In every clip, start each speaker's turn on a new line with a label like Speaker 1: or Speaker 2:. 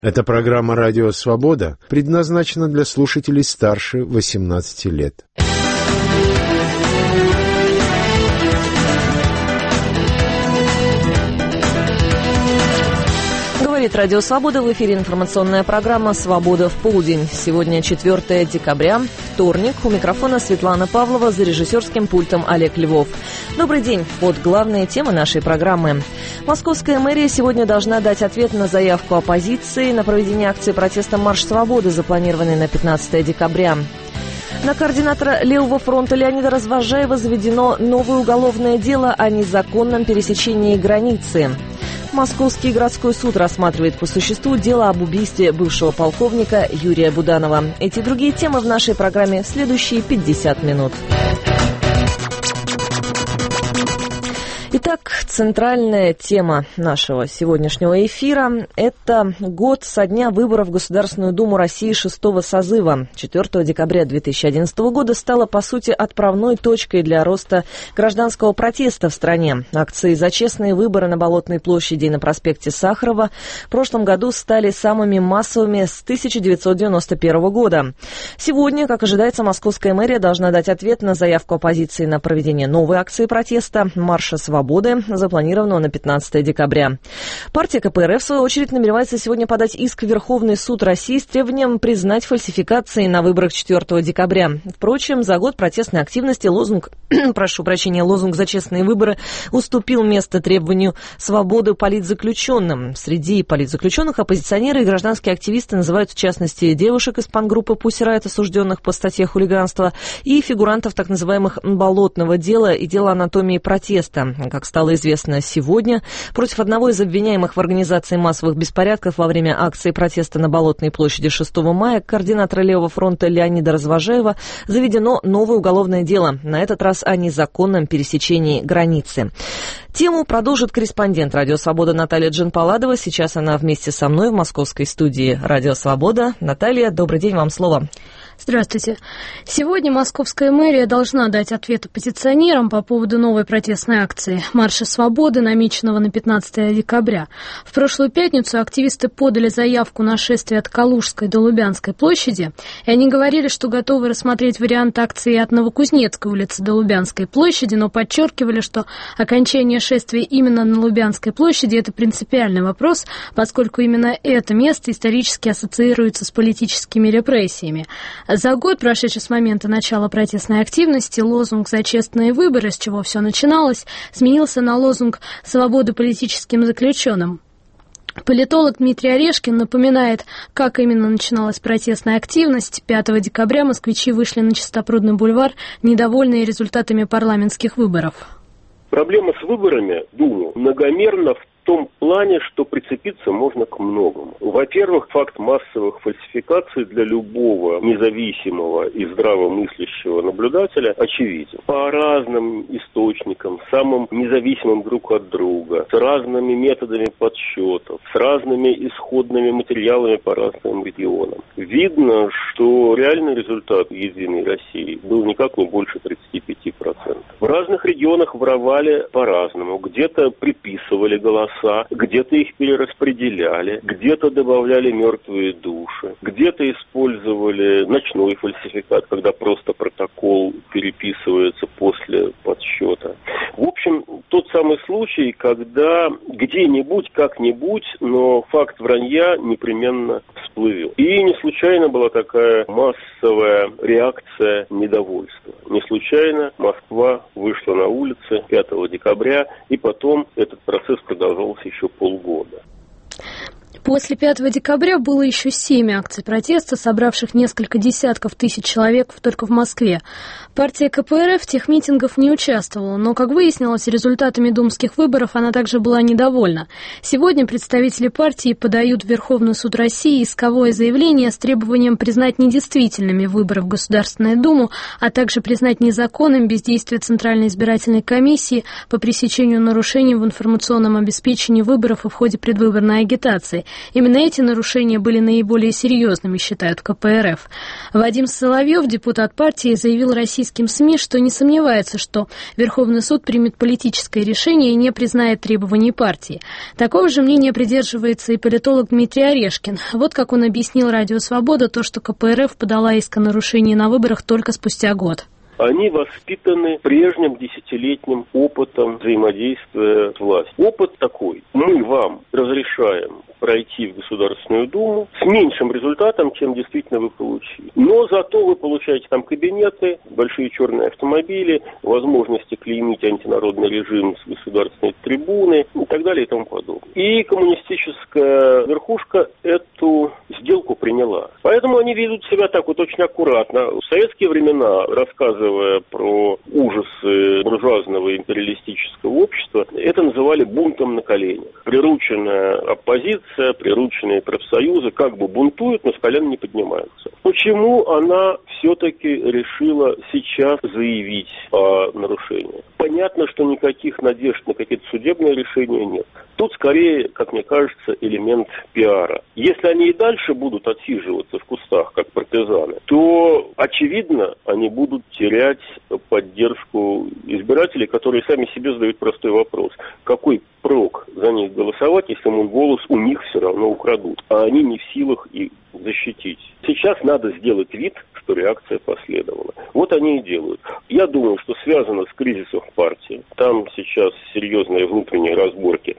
Speaker 1: Эта программа «Радио Свобода» предназначена для слушателей старше 18 лет.
Speaker 2: Говорит «Радио Свобода», в эфире информационная программа «Свобода в полдень». Сегодня 4 декабря, вторник. У микрофона Светлана Павлова, за режиссерским пультом Олег Львов. Добрый день. Вот главные темы нашей программы. Московская мэрия сегодня должна дать ответ на заявку оппозиции на проведение акции протеста «Марш свободы», запланированной на 15 декабря. На координатора Левого фронта Леонида Развозжаева заведено новое уголовное дело о незаконном пересечении границы. Московский городской суд рассматривает по существу дело об убийстве бывшего полковника Юрия Буданова. Эти и другие темы в нашей программе в следующие 50 минут. Итак, центральная тема нашего сегодняшнего эфира – это год со дня выборов в Государственную Думу России 6-го созыва. 4 декабря 2011 года стала, по сути, отправной точкой для роста гражданского протеста в стране. Акции за честные выборы на Болотной площади и на проспекте Сахарова в прошлом году стали самыми массовыми с 1991 года. Сегодня, как ожидается, московская мэрия должна дать ответ на заявку оппозиции на проведение новой акции протеста «Марша свободы», запланированного на 15 декабря. Партия КПРФ, в свою очередь, намеревается сегодня подать иск в Верховный суд России с требованием признать фальсификации на выборах 4 декабря. Впрочем, за год протестной активности лозунг «За честные выборы» уступил место требованию свободы политзаключенным. Среди политзаключенных оппозиционеры и гражданские активисты называют, в частности, девушек из панк-группы Pussy Riot, осужденных по статье хулиганства, и фигурантов так называемых «болотного дела» и дела анатомии протеста. Как стало известно сегодня, против одного из обвиняемых в организации массовых беспорядков во время акции протеста на Болотной площади 6 мая координатора Левого фронта Леонида Развозжаева заведено новое уголовное дело, на этот раз о незаконном пересечении границы. Тему продолжит корреспондент «Радио Свобода» Наталья Джанпаладова. Сейчас она вместе со мной в московской студии «Радио Свобода». Наталья, добрый день, вам слово.
Speaker 3: Здравствуйте. Сегодня московская мэрия должна дать ответ оппозиционерам по поводу новой протестной акции «Марша свободы», намеченного на 15 декабря. В прошлую пятницу активисты подали заявку на шествие от Калужской до Лубянской площади, и они говорили, что готовы рассмотреть вариант акции от Новокузнецкой улицы до Лубянской площади, но подчеркивали, что окончание шествия именно на Лубянской площади – это принципиальный вопрос, поскольку именно это место исторически ассоциируется с политическими репрессиями. За год, прошедший с момента начала протестной активности, лозунг «За честные выборы», с чего все начиналось, сменился на лозунг «Свобода политическим заключенным». Политолог Дмитрий Орешкин напоминает, как именно начиналась протестная активность. 5 декабря москвичи вышли на Чистопрудный бульвар, недовольные результатами парламентских выборов.
Speaker 4: Проблема с выборами, думаю, многомерна в том плане, что прицепиться можно к многому. Во-первых, факт массовых фальсификаций для любого независимого и здравомыслящего наблюдателя очевиден. По разным источникам, самым независимым друг от друга, с разными методами подсчетов, с разными исходными материалами по разным регионам. Видно, что реальный результат «Единой России» был никак не больше 35%. В разных регионах воровали по-разному. Где-то приписывали голоса, где-то их перераспределяли, где-то добавляли мертвые души, где-то использовали ночной фальсификат, когда просто протокол переписывается после подсчета. В общем, тот самый случай, когда где-нибудь, как-нибудь, но факт вранья непременно всплывет. И не случайно была такая массовая реакция недовольства. Не случайно Москва вышла на улицы 5 декабря, и потом этот процесс продолжался еще полгода.
Speaker 3: После 5 декабря было еще 7 акций протеста, собравших несколько десятков тысяч человек только в Москве. Партия КПРФ в тех митингах не участвовала, но, как выяснилось, результатами думских выборов она также была недовольна. Сегодня представители партии подают в Верховный суд России исковое заявление с требованием признать недействительными выборы в Государственную Думу, а также признать незаконным бездействие Центральной избирательной комиссии по пресечению нарушений в информационном обеспечении выборов и в ходе предвыборной агитации. Конституции. Именно эти нарушения были наиболее серьезными, считают КПРФ. Вадим Соловьев, депутат партии, заявил российским СМИ, что не сомневается, что Верховный суд примет политическое решение и не признает требований партии. Такого же мнения придерживается и политолог Дмитрий Орешкин. Вот как он объяснил «Радио Свобода» то, что КПРФ подала иск о нарушении на выборах только спустя год.
Speaker 4: Они воспитаны прежним десятилетним опытом взаимодействия с властью. Опыт такой. Мы вам разрешаем пройти в Государственную Думу с меньшим результатом, чем действительно вы получили. Но зато вы получаете там кабинеты, большие черные автомобили, возможности клеймить антинародный режим с государственной трибуны и так далее и тому подобное. И коммунистическая верхушка эту сделку приняла. Поэтому они ведут себя так вот очень аккуратно. В советские времена, рассказывая про ужасы буржуазного империалистического общества, это называли бунтом на коленях. Прирученная оппозиция, прирученные профсоюзы как бы бунтуют, но с колен не поднимаются. Почему она все-таки решила сейчас заявить о нарушении? Понятно, что никаких надежд на какие-то судебные решения нет. Тут скорее, как мне кажется, элемент пиара. Если они и дальше будут отсиживаться в кустах, как партизаны, то, очевидно, они будут терять поддержку избирателей, которые сами себе задают простой вопрос. Какой прок за них голосовать, если мой голос у них все равно украдут, а они не в силах их защитить? Сейчас надо сделать вид, что реакция последовала. Вот они и делают. Я думаю, что связано с кризисом в партии. Там сейчас серьезные внутренние разборки.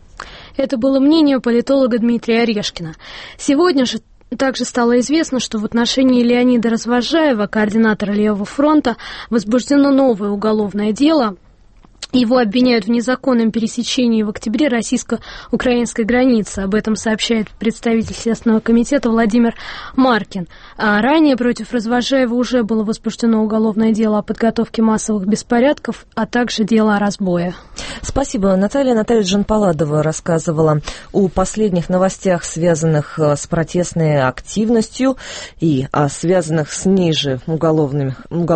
Speaker 3: Это было мнение политолога Дмитрия Орешкина. Сегодня же также стало известно, что в отношении Леонида Развозжаева, координатора Левого фронта, возбуждено новое уголовное дело. Его обвиняют в незаконном пересечении в октябре российско-украинской границы. Об этом сообщает представитель Следственного комитета Владимир Маркин. А ранее против Развозжаева уже было возбуждено уголовное дело о подготовке массовых беспорядков, а также дело о разбое.
Speaker 2: Спасибо. Наталья Джанпаладова рассказывала о последних новостях, связанных с протестной активностью и о связанных с ней же уголовных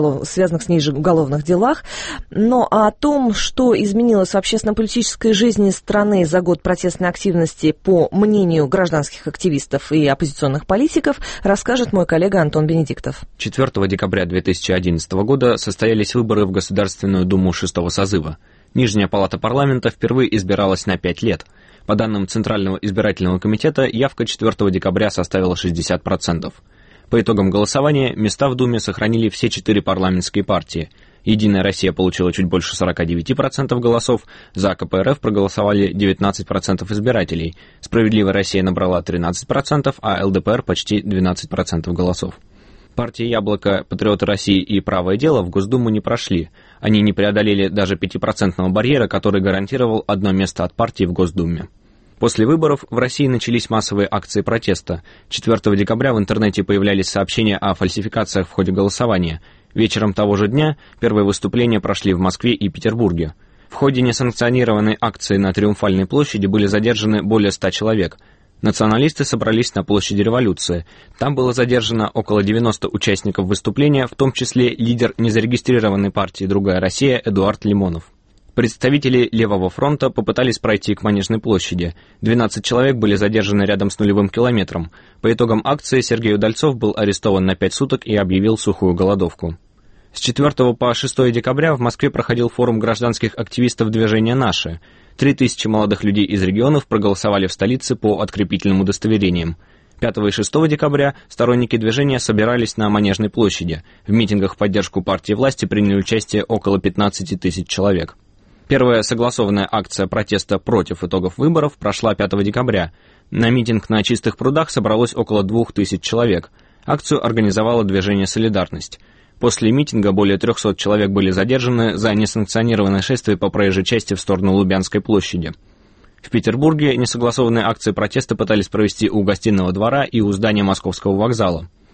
Speaker 2: делах. Но о том, что изменилось в общественно-политической жизни страны за год протестной активности, по мнению гражданских активистов и оппозиционных политиков, расскажет мой коллега Антон Бенедиктов.
Speaker 5: 4 декабря 2011 года состоялись выборы в Государственную Думу 6-го созыва. Нижняя палата парламента впервые избиралась на 5 лет. По данным Центрального избирательного комитета, явка 4 декабря составила 60%. По итогам голосования места в Думе сохранили все 4 парламентские партии. «Единая Россия» получила чуть больше 49% голосов, за КПРФ проголосовали 19% избирателей, «Справедливая Россия» набрала 13%, а ЛДПР почти 12% голосов. Партии «Яблоко», «Патриоты России» и «Правое дело» в Госдуму не прошли. Они не преодолели даже 5% барьера, который гарантировал одно место от партии в Госдуме. После выборов в России начались массовые акции протеста. 4 декабря в интернете появлялись сообщения о фальсификациях в ходе голосования. Вечером того же дня первые выступления прошли в Москве и Петербурге. В ходе несанкционированной акции на Триумфальной площади были задержаны более 100 человек. Националисты собрались на площади Революции. Там было задержано около 90 участников выступления, в том числе лидер незарегистрированной партии «Другая Россия» Эдуард Лимонов. Представители Левого фронта попытались пройти к Манежной площади. 12 человек были задержаны рядом с нулевым километром. По итогам акции Сергей Удальцов был арестован на 5 суток и объявил сухую голодовку. С 4 по 6 декабря в Москве проходил форум гражданских активистов движения «Наши». 3000 молодых людей из регионов проголосовали в столице по открепительным удостоверениям. 5 и 6 декабря сторонники движения собирались на Манежной площади. В митингах в поддержку партии власти приняли участие около 15 тысяч человек. Первая согласованная акция протеста против итогов выборов прошла 5 декабря. На митинг на Чистых прудах собралось около 2000 человек. Акцию организовало движение «Солидарность». После митинга более 300 человек были задержаны за несанкционированное шествие по проезжей части в сторону Лубянской площади. В Петербурге несогласованные акции протеста пытались провести у Гостиного двора и у здания Московского вокзала.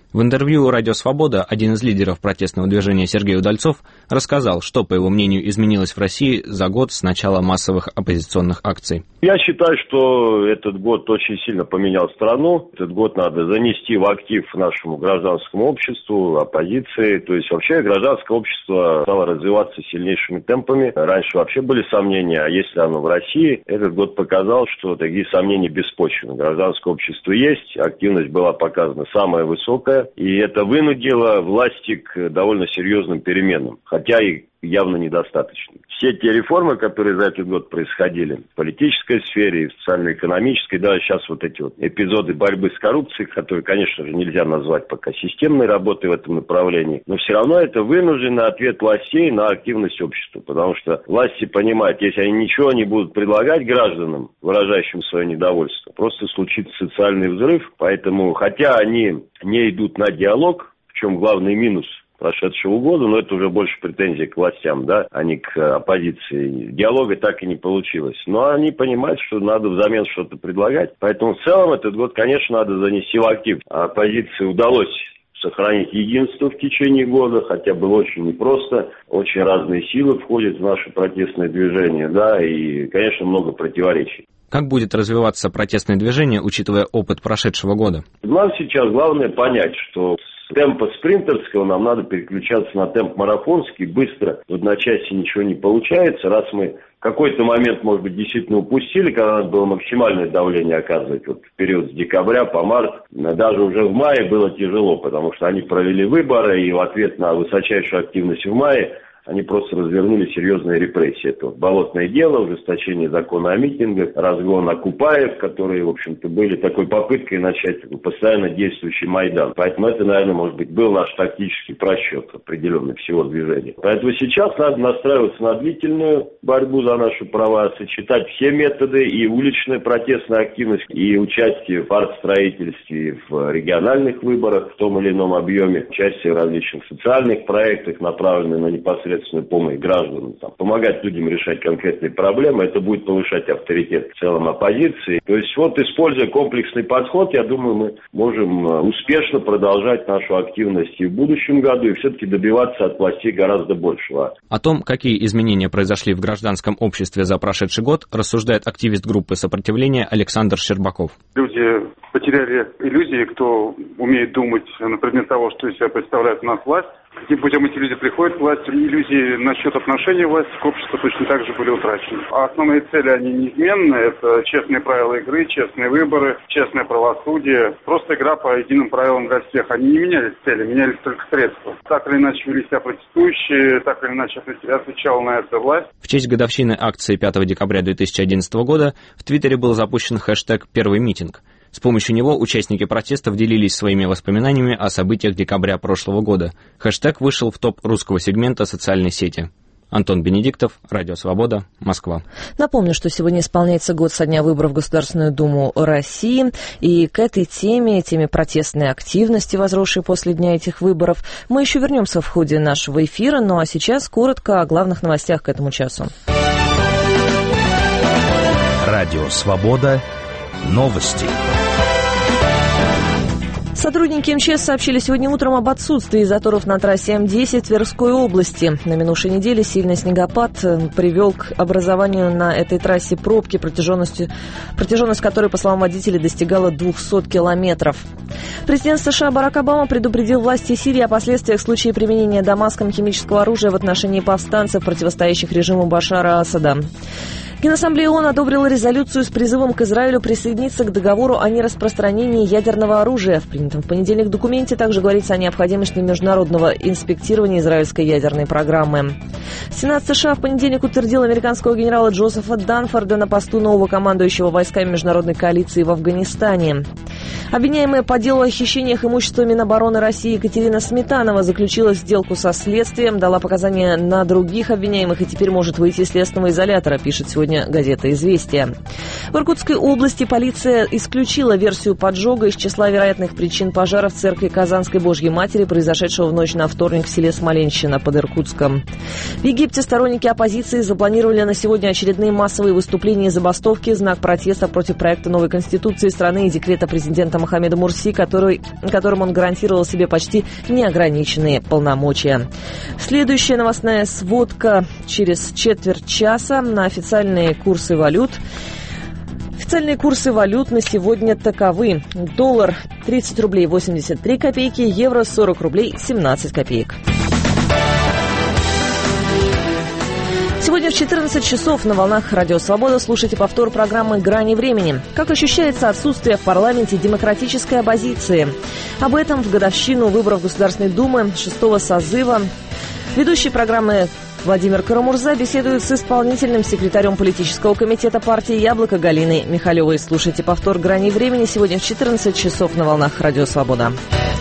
Speaker 5: В интервью «Радио Свобода» один из лидеров протестного движения Сергей Удальцов рассказал, что, по его мнению, изменилось в России за год с начала массовых оппозиционных акций.
Speaker 6: Я считаю, что этот год очень сильно поменял страну. Этот год надо занести в актив нашему гражданскому обществу, оппозиции. То есть вообще гражданское общество стало развиваться сильнейшими темпами. Раньше вообще были сомнения, а если оно в России, этот год показал, что такие сомнения беспочвенны. Гражданское общество есть, активность была показана самая высокая. И это вынудило власти к довольно серьезным переменам, хотя и явно недостаточно. Все те реформы, которые за этот год происходили в политической сфере, в социально-экономической, даже сейчас вот эти вот эпизоды борьбы с коррупцией, которые, конечно же, нельзя назвать пока системной работой в этом направлении, но все равно это вынужденный ответ властей на активность общества, потому что власти понимают, если они ничего не будут предлагать гражданам, выражающим свое недовольство, просто случится социальный взрыв, поэтому, хотя они не идут на диалог, в чем главный минус прошедшего года, но это уже больше претензий к властям, да, а не к оппозиции. Диалога так и не получилось. Но они понимают, что надо взамен что-то предлагать. Поэтому в целом этот год, конечно, надо занести в актив. А оппозиции удалось сохранить единство в течение года, хотя было очень непросто. Очень разные силы входят в наше протестное движение, да, и, конечно, много противоречий.
Speaker 5: Как будет развиваться протестное движение, учитывая опыт прошедшего года?
Speaker 6: Нам сейчас главное понять, что с темпа спринтерского нам надо переключаться на темп марафонский, быстро. В одночасье ничего не получается. Раз мы в какой-то момент, может быть, действительно упустили, когда надо было максимальное давление оказывать, вот в период с декабря по март, даже уже в мае было тяжело, потому что они провели выборы, и в ответ на высочайшую активность в мае они просто развернули серьезные репрессии. Это вот болотное дело, ужесточение закона о митингах, разгон оккупаев, которые, в общем-то, были такой попыткой начать постоянно действующий Майдан. Поэтому это, наверное, может быть, был наш тактический просчет определенный всего движения. Поэтому сейчас надо настраиваться на длительную борьбу за наши права, сочетать все методы, и уличная протестная активность, и участие в артстроительстве, в региональных выборах в том или ином объеме, участие в различных социальных проектах, направленных на непосредственную помощь гражданам, помогать людям решать конкретные проблемы, это будет повышать авторитет в целом оппозиции. То есть вот, используя комплексный подход, я думаю, мы можем успешно продолжать нашу активность и в будущем году, и все-таки добиваться от властей гораздо большего.
Speaker 5: О том, какие изменения произошли в гражданском обществе за прошедший год, рассуждает активист группы сопротивления Александр Щербаков.
Speaker 7: Люди потеряли иллюзии, кто умеет думать на предмет того, что из себя представляет у нас власть. Каким путем эти люди приходят к власти, иллюзии насчет отношения власти к обществу точно так же были утрачены. А основные цели, они неизменны. Это честные правила игры, честные выборы, честное правосудие. Просто игра по единым правилам для всех. Они не менялись цели, менялись только средства. Так или иначе вели себя протестующие, так или иначе отвечала на это власть.
Speaker 5: В честь годовщины акции 5 декабря 2011 года в Твиттере был запущен хэштег «Первый митинг». С помощью него участники протестов делились своими воспоминаниями о событиях декабря прошлого года. Хэштег вышел в топ русского сегмента социальной сети. Антон Бенедиктов, Радио Свобода, Москва.
Speaker 2: Напомню, что сегодня исполняется год со дня выборов в Государственную Думу России. И к этой теме протестной активности, возросшей после дня этих выборов, мы еще вернемся в ходе нашего эфира. Ну а сейчас коротко о главных новостях к этому часу.
Speaker 8: Радио Свобода. Новости.
Speaker 2: Сотрудники МЧС сообщили сегодня утром об отсутствии заторов на трассе М10 в Тверской области. На минувшей неделе сильный снегопад привел к образованию на этой трассе пробки, протяженность которой, по словам водителей, достигала 200 километров. Президент США Барак Обама предупредил власти Сирии о последствиях в случае применения Дамаском химического оружия в отношении повстанцев, противостоящих режиму Башара Асада. Генассамблея ООН одобрила резолюцию с призывом к Израилю присоединиться к договору о нераспространении ядерного оружия. В принятом в понедельник документе также говорится о необходимости международного инспектирования израильской ядерной программы. Сенат США в понедельник утвердил американского генерала Джозефа Данфорда на посту нового командующего войсками международной коалиции в Афганистане. Обвиняемая по делу о хищениях имущества Минобороны России Екатерина Сметанова заключила сделку со следствием, дала показания на других обвиняемых и теперь может выйти из следственного изолятора, пишет сегодня сегодня газета «Известия». В Иркутской области полиция исключила версию поджога из числа вероятных причин пожара в церкви Казанской Божьей Матери, произошедшего в ночь на вторник в селе Смоленщина под Иркутском. В Египте сторонники оппозиции запланировали на сегодня очередные массовые выступления и забастовки в знак протеста против проекта новой конституции страны и декрета президента Мохаммеда Мурси, которым он гарантировал себе почти неограниченные полномочия. Следующая новостная сводка через четверть часа на официальные курсы валют. Официальные курсы валют на сегодня таковы. Доллар 30 рублей 83 копейки, евро 40 рублей 17 копеек. Сегодня в 14 часов на волнах Радио Свобода слушайте повтор программы «Грани времени». Как ощущается отсутствие в парламенте демократической оппозиции? Об этом в годовщину выборов Государственной Думы 6-го созыва ведущий программы Владимир Карамурза беседует с исполнительным секретарем политического комитета партии «Яблоко» Галиной Михалевой. Слушайте повтор «Грани времени» сегодня в 14 часов на волнах Радио Свобода.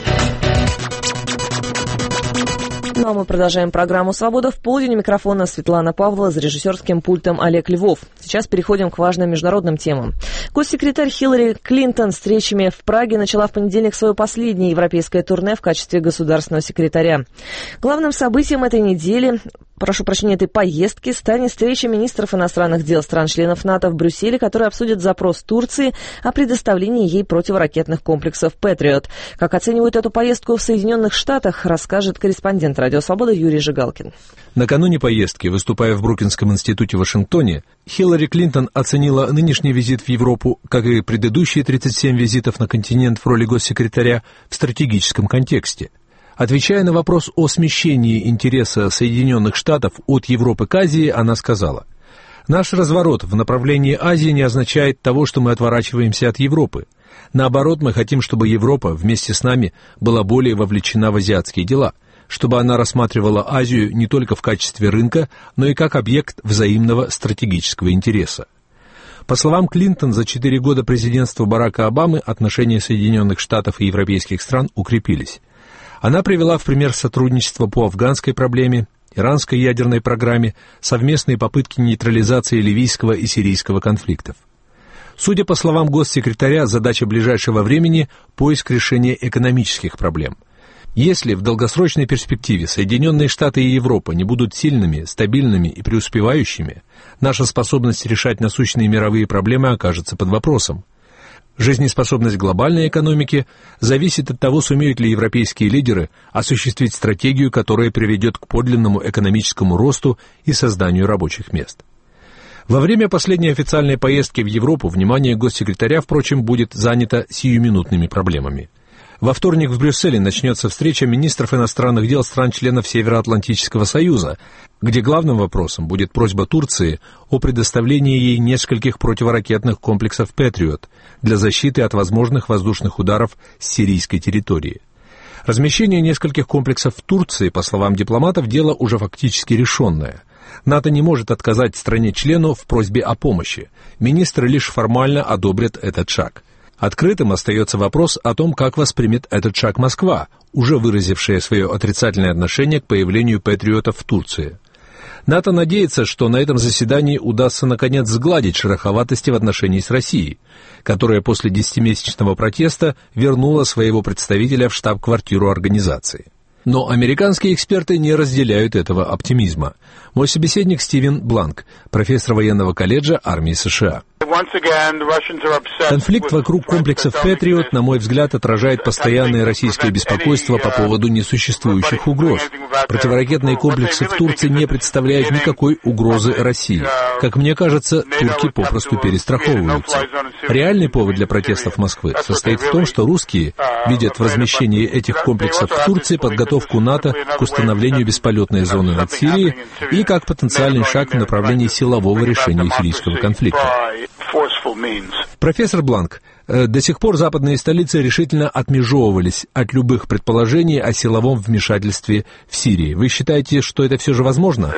Speaker 2: Ну а мы продолжаем программу «Свобода в полдень». У микрофона Светлана Павлова, за режиссерским пультом Олег Львов. Сейчас переходим к важным международным темам. Госсекретарь Хиллари Клинтон встречами в Праге начала в понедельник свое последнее европейское турне в качестве государственного секретаря. Главным событием этой недели, этой поездки станет встреча министров иностранных дел стран-членов НАТО в Брюсселе, которые обсудят запрос Турции о предоставлении ей противоракетных комплексов «Патриот». Как оценивают эту поездку в Соединенных Штатах, расскажет корреспондент «Радио Свобода» Юрий Жигалкин.
Speaker 9: Накануне поездки, выступая в Брукинском институте в Вашингтоне, Хиллари Клинтон оценила нынешний визит в Европу, как и предыдущие 37 визитов на континент в роли госсекретаря, в стратегическом контексте. Отвечая на вопрос о смещении интереса Соединенных Штатов от Европы к Азии, она сказала: «Наш разворот в направлении Азии не означает того, что мы отворачиваемся от Европы. Наоборот, мы хотим, чтобы Европа вместе с нами была более вовлечена в азиатские дела, чтобы она рассматривала Азию не только в качестве рынка, но и как объект взаимного стратегического интереса». По словам Клинтон, за 4 года президентства Барака Обамы отношения Соединенных Штатов и европейских стран укрепились. Она привела в пример сотрудничество по афганской проблеме, иранской ядерной программе, совместные попытки нейтрализации ливийского и сирийского конфликтов. Судя по словам госсекретаря, задача ближайшего времени – поиск решения экономических проблем. Если в долгосрочной перспективе Соединенные Штаты и Европа не будут сильными, стабильными и преуспевающими, наша способность решать насущные мировые проблемы окажется под вопросом. Жизнеспособность глобальной экономики зависит от того, сумеют ли европейские лидеры осуществить стратегию, которая приведет к подлинному экономическому росту и созданию рабочих мест. Во время последней официальной поездки в Европу внимание госсекретаря, впрочем, будет занято сиюминутными проблемами. Во вторник в Брюсселе начнется встреча министров иностранных дел стран-членов Североатлантического союза, где главным вопросом будет просьба Турции о предоставлении ей нескольких противоракетных комплексов «Патриот» для защиты от возможных воздушных ударов с сирийской территории. Размещение нескольких комплексов в Турции, по словам дипломатов, дело уже фактически решенное. НАТО не может отказать стране-члену в просьбе о помощи. Министры лишь формально одобрят этот шаг. Открытым остается вопрос о том, как воспримет этот шаг Москва, уже выразившая свое отрицательное отношение к появлению патриотов в Турции. НАТО надеется, что на этом заседании удастся наконец сгладить шероховатости в отношении с Россией, которая после 10-месячного протеста вернула своего представителя в штаб-квартиру организации. Но американские эксперты не разделяют этого оптимизма. Мой собеседник Стивен Бланк, профессор военного колледжа армии США. Конфликт вокруг комплексов «Патриот», на мой взгляд, отражает постоянное российское беспокойство по поводу несуществующих угроз. Противоракетные комплексы в Турции не представляют никакой угрозы России. Как мне кажется, турки попросту перестраховываются. Реальный повод для протестов Москвы состоит в том, что русские видят в размещении этих комплексов в Турции подготовку НАТО к установлению бесполетной зоны над Сирией и как потенциальный шаг в направлении силового решения сирийского конфликта. Профессор Бланк, до сих пор западные столицы решительно отмежевывались от любых предположений о силовом вмешательстве в Сирии. Вы считаете, что это все же возможно?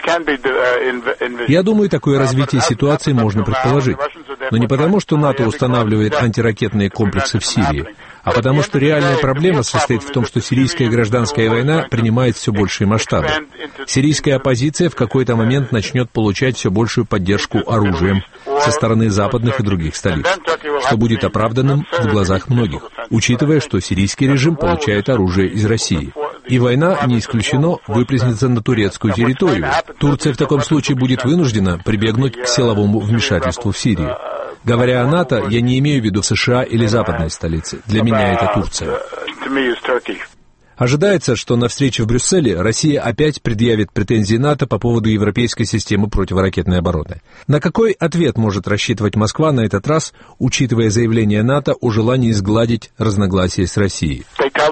Speaker 9: Я думаю, такое развитие ситуации можно предположить. Но не потому, что НАТО устанавливает антиракетные комплексы в Сирии, а потому что реальная проблема состоит в том, что сирийская гражданская война принимает все большие масштабы. Сирийская оппозиция в какой-то момент начнет получать все большую поддержку оружием со стороны западных и других столиц, что будет оправданным в глазах многих, учитывая, что сирийский режим получает оружие из России. И война, не исключено, выплеснется на турецкую территорию. Турция в таком случае будет вынуждена прибегнуть к силовому вмешательству в Сирию. Говоря о НАТО, я не имею в виду США или западные столицы. Для меня это Турция. Ожидается, что на встрече в Брюсселе Россия опять предъявит претензии НАТО по поводу европейской системы противоракетной обороны. На какой ответ может рассчитывать Москва на этот раз, учитывая заявление НАТО о желании сгладить разногласия с Россией?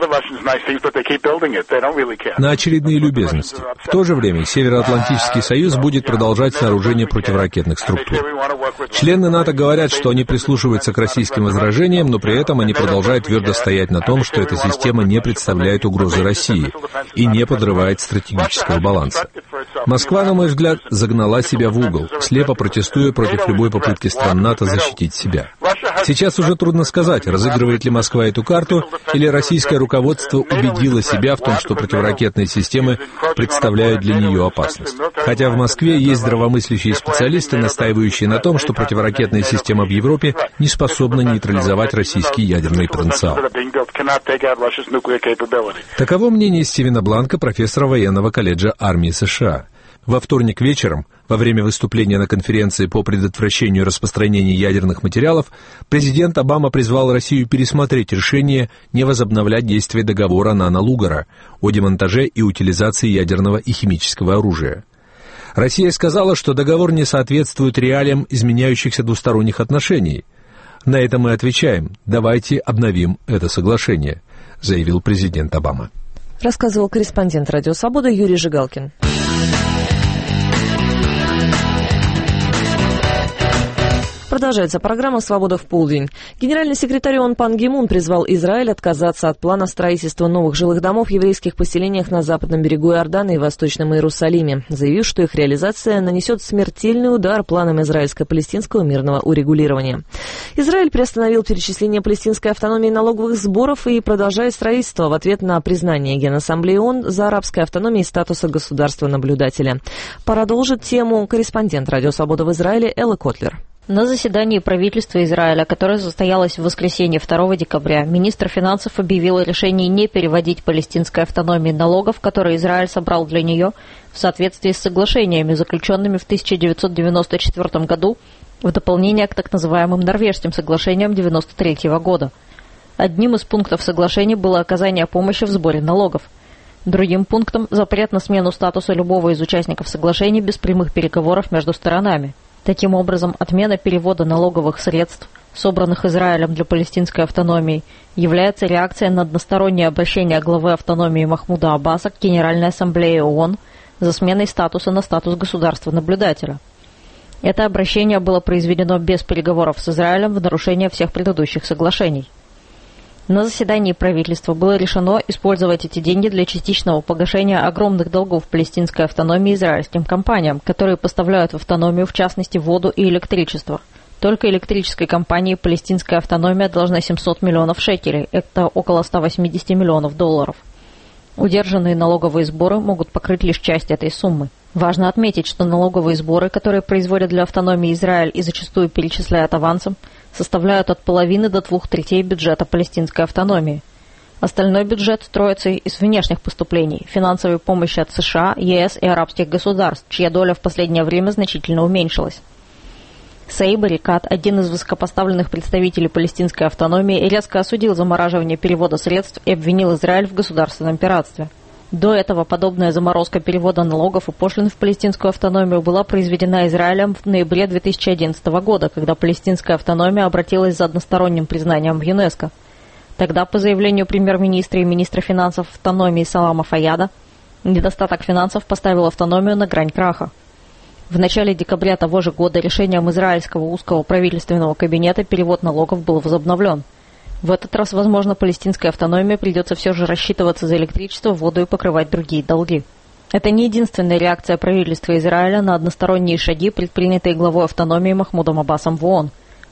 Speaker 9: На очередные любезности. В то же время Североатлантический союз будет продолжать сооружение противоракетных структур. Члены НАТО говорят, что они прислушиваются к российским возражениям, но при этом они продолжают твердо стоять на том, что эта система не представляет угрозы России и не подрывает стратегического баланса. Москва, на мой взгляд, загнала себя в угол, слепо протестуя против любой попытки стран НАТО защитить себя. Сейчас уже трудно сказать, разыгрывает ли Москва эту карту, или российское руководство убедило себя в том, что противоракетные системы представляют для нее опасность. Хотя в Москве есть здравомыслящие специалисты, настаивающие на том, что противоракетная система в Европе не способна нейтрализовать российский ядерный потенциал. Таково мнение Стивена Бланка, профессора военного колледжа армии США. Во вторник вечером, во время выступления на конференции по предотвращению распространения ядерных материалов, президент Обама призвал Россию пересмотреть решение не возобновлять действие договора Нано-Лугара о демонтаже и утилизации ядерного и химического оружия. Россия сказала, что договор не соответствует реалиям изменяющихся двусторонних отношений. На это мы отвечаем: давайте обновим это соглашение, заявил президент Обама.
Speaker 2: Рассказывал корреспондент «Радио Свобода» Юрий Жигалкин. Продолжается программа «Свобода в полдень». Генеральный секретарь ООН Пан Ги Мун призвал Израиль отказаться от плана строительства новых жилых домов в еврейских поселениях на западном берегу Иордана и Восточном Иерусалиме, заявив, что их реализация нанесет смертельный удар планам израильско-палестинского мирного урегулирования. Израиль приостановил перечисление палестинской автономии налоговых сборов и продолжает строительство в ответ на признание Генассамблеи ООН за арабской автономией статуса государства-наблюдателя. Продолжит тему корреспондент «Радио Свобода» в Израиле Элла Котлер.
Speaker 10: На заседании правительства Израиля, которое состоялось в воскресенье 2 декабря, министр финансов объявил о решении не переводить палестинской автономии налогов, которые Израиль собрал для нее, в соответствии с соглашениями, заключенными в 1994 году, в дополнение к так называемым Норвежским соглашениям 1993 года. Одним из пунктов соглашения было оказание помощи в сборе налогов. Другим пунктом – запрет на смену статуса любого из участников соглашений без прямых переговоров между сторонами. Таким образом, отмена перевода налоговых средств, собранных Израилем для палестинской автономии, является реакцией на одностороннее обращение главы автономии Махмуда Аббаса к Генеральной Ассамблее ООН за сменой статуса на статус государства-наблюдателя. Это обращение было произведено без переговоров с Израилем в нарушение всех предыдущих соглашений. На заседании правительства было решено использовать эти деньги для частичного погашения огромных долгов палестинской автономии израильским компаниям, которые поставляют в автономию, в частности, воду и электричество. Только электрической компании палестинская автономия должна 700 миллионов шекелей, это около 180 миллионов долларов. Удержанные налоговые сборы могут покрыть лишь часть этой суммы. Важно отметить, что налоговые сборы, которые производят для автономии Израиль и зачастую перечисляют авансом, составляют от половины до 2/3 бюджета палестинской автономии. Остальной бюджет строится из внешних поступлений, финансовой помощи от США, ЕС и арабских государств, чья доля в последнее время значительно уменьшилась. Саиб Эрикат, один из высокопоставленных представителей палестинской автономии, резко осудил замораживание перевода средств и обвинил Израиль в государственном пиратстве. До этого подобная заморозка перевода налогов и пошлин в палестинскую автономию была произведена Израилем в ноябре 2011 года, когда палестинская автономия обратилась за односторонним признанием в ЮНЕСКО. Тогда, по заявлению премьер-министра и министра финансов автономии Салама Фаяда, недостаток финансов поставил автономию на грань краха. В начале декабря того же года решением израильского узкого правительственного кабинета перевод налогов был возобновлен. В этот раз, возможно, палестинской автономии придется все же рассчитываться за электричество, воду и покрывать другие долги. Это не единственная реакция правительства Израиля на односторонние шаги, предпринятые главой автономии Махмудом Аббасом в ООН.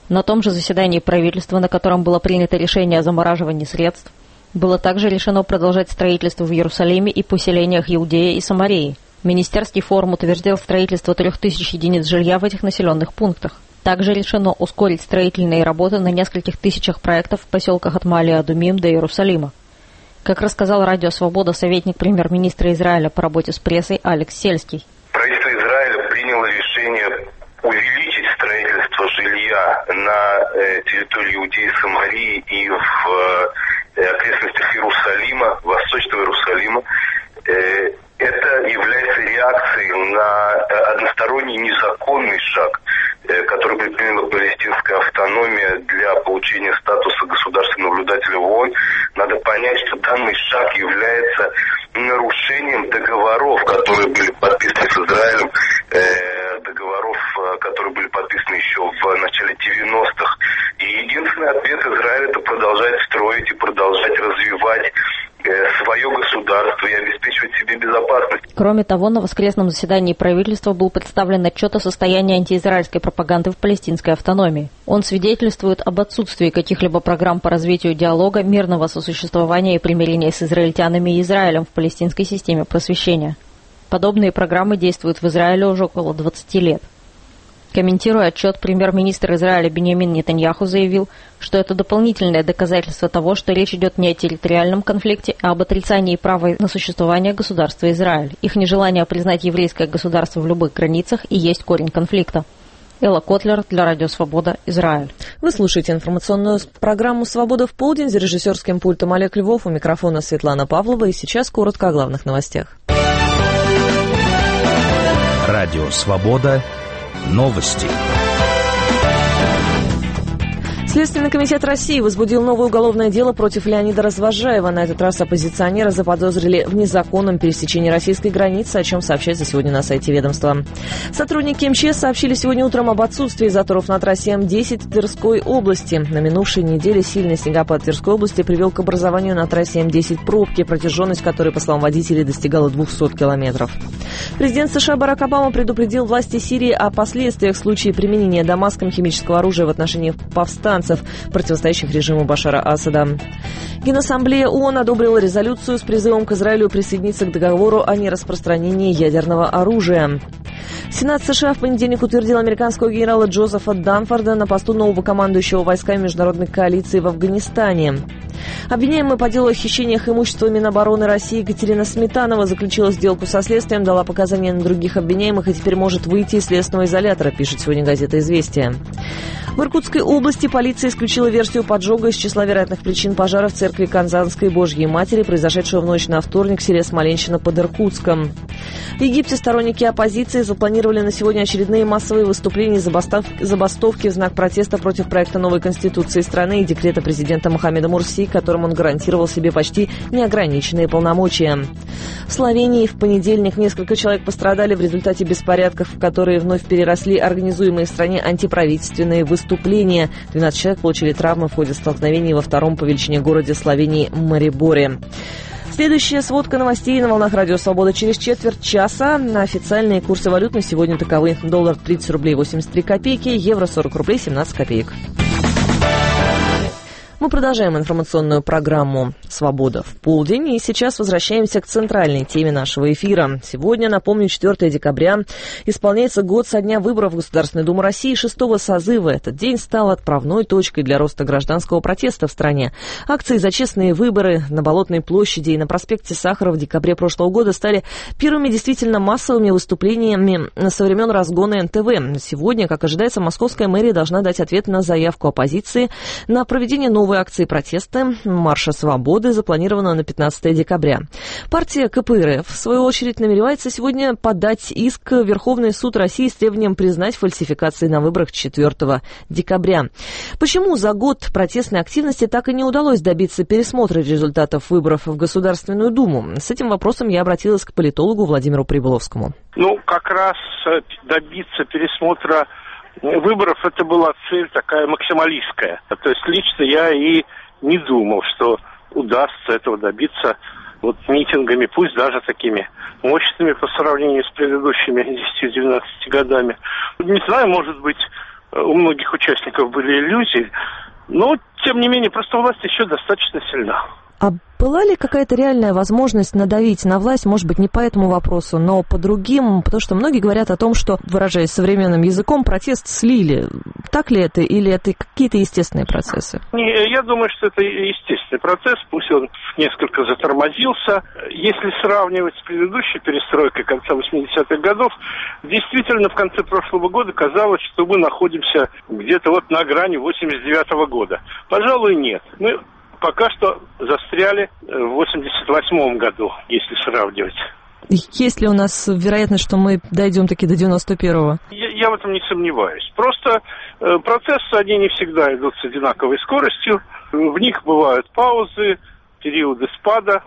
Speaker 10: На том же заседании правительства, на котором было принято решение о замораживании средств, было также решено продолжать строительство в Иерусалиме и поселениях Иудеи и Самарии. Министерский форум утвердил строительство 3000 единиц жилья в этих населенных пунктах. Также решено ускорить строительные работы на нескольких тысячах проектов в поселках от Маале-Адумим до Иерусалима. Как рассказал Радио Свобода советник премьер-министра Израиля по работе с прессой Алекс Сельский.
Speaker 11: Правительство Израиля приняло решение увеличить строительство жилья на территории Иудеи и Самарии и в окрестностях Иерусалима, Восточного Иерусалима. Это является реакцией на односторонний незаконный шаг, который предприняла палестинская автономия для получения статуса государственного наблюдателя в ООН. Надо понять, что данный шаг является нарушением договоров, которые были подписаны с Израилем, договоров, которые были подписаны еще в начале 90-х. И единственный ответ Израиля — это продолжать строить и продолжать развивать свое государство и обеспечивать себе безопасность.
Speaker 10: Кроме того, на воскресном заседании правительства был представлен отчет о состоянии антиизраильской пропаганды в палестинской автономии. Он свидетельствует об отсутствии каких-либо программ по развитию диалога, мирного сосуществования и примирения с израильтянами и Израилем в палестинской системе просвещения. Подобные программы действуют в Израиле уже около 20 лет. Комментируя отчет, премьер-министр Израиля Биньямин Нетаньяху заявил, что это дополнительное доказательство того, что речь идет не о территориальном конфликте, а об отрицании права на существование государства Израиль. Их нежелание признать еврейское государство в любых границах и есть корень конфликта. Элла Котлер для Радио Свобода, Израиль.
Speaker 2: Вы слушаете информационную программу «Свобода в полдень» за режиссерским пультом Олег Львов, у микрофона Светлана Павлова. И сейчас коротко о главных новостях.
Speaker 8: Радио Свобода. Новости.
Speaker 2: Следственный комитет России возбудил новое уголовное дело против Леонида Развозжаева. На этот раз оппозиционера заподозрили в незаконном пересечении российской границы, о чем сообщается сегодня на сайте ведомства. Сотрудники МЧС сообщили сегодня утром об отсутствии заторов на трассе М10 в Тверской области. На минувшей неделе сильный снегопад Тверской области привел к образованию на трассе М10 пробки, протяженность которой, по словам водителей, достигала 200 километров. Президент США Барак Обама предупредил власти Сирии о последствиях в случае применения Дамаском химического оружия в отношении повстанцев, противостоящих режиму Башара Асада. Генассамблея ООН одобрила резолюцию с призывом к Израилю присоединиться к договору о нераспространении ядерного оружия. Сенат США в понедельник утвердил американского генерала Джозефа Данфорда на посту нового командующего войсками международной коалиции в Афганистане. Обвиняемая по делу о хищениях имущества Минобороны России Екатерина Сметанова заключила сделку со следствием, дала показания на других обвиняемых и теперь может выйти из следственного изолятора, пишет сегодня газета «Известия». В Иркутской области полиция исключила версию поджога из числа вероятных причин пожара в церкви Казанской Божьей Матери, произошедшего в ночь на вторник в селе Смоленщина под Иркутском. В Египте сторонники оппозиции запланировали на сегодня очередные массовые выступления и забастовки в знак протеста против проекта новой конституции страны и декрета президента Мохаммеда Мурси, которым он гарантировал себе почти неограниченные полномочия. В Словении в понедельник несколько человек пострадали в результате беспорядков, которые вновь переросли организуемые в стране антиправительственные выступления. 12 человек получили травмы в ходе столкновений во втором по величине городе Словении Мариборе. Следующая сводка новостей на волнах Радио Свобода через четверть часа. На официальные курсы валют на сегодня таковы: доллар 30 рублей 83 копейки, евро 40 рублей 17 копеек. Мы продолжаем информационную программу «Свобода в полдень». И сейчас возвращаемся к центральной теме нашего эфира. Сегодня, напомню, 4 декабря исполняется год со дня выборов в Государственную Думу России 6-го созыва. Этот день стал отправной точкой для роста гражданского протеста в стране. Акции за честные выборы на Болотной площади и на проспекте Сахарова в декабре прошлого года стали первыми действительно массовыми выступлениями со времен разгона НТВ. Сегодня, как ожидается, московская мэрия должна дать ответ на заявку оппозиции на проведение новой акции протеста «Марша свободы», запланированного на 15 декабря. Партия КПРФ, в свою очередь, намеревается сегодня подать иск в Верховный суд России с требованием признать фальсификации на выборах 4 декабря. Почему за год протестной активности так и не удалось добиться пересмотра результатов выборов в Государственную Думу? С этим вопросом я обратилась к политологу Владимиру Прибыловскому.
Speaker 12: Как раз добиться пересмотра выборов — это была цель такая максималистская. То есть лично я и не думал, что удастся этого добиться митингами, пусть даже такими мощными по сравнению с предыдущими 10-12 годами. Не знаю, может быть, у многих участников были иллюзии. Но, тем не менее, просто власть еще достаточно сильна.
Speaker 2: А была ли какая-то реальная возможность надавить на власть, может быть, не по этому вопросу, но по другим? Потому что многие говорят о том, что, выражаясь современным языком, протест слили. Так ли это или это какие-то естественные процессы?
Speaker 12: Я думаю, что это естественный процесс, пусть он несколько затормозился. Если сравнивать с предыдущей перестройкой конца 80-х годов, действительно в конце прошлого года казалось, что мы находимся где-то вот на грани 89-го года. Пожалуй, нет. Мы пока что застряли в 88-м году, если сравнивать.
Speaker 2: Есть ли у нас вероятность, что мы дойдем таки до 91-го?
Speaker 12: Я в этом не сомневаюсь. Просто процессы, они не всегда идут с одинаковой скоростью. В них бывают паузы, периоды спада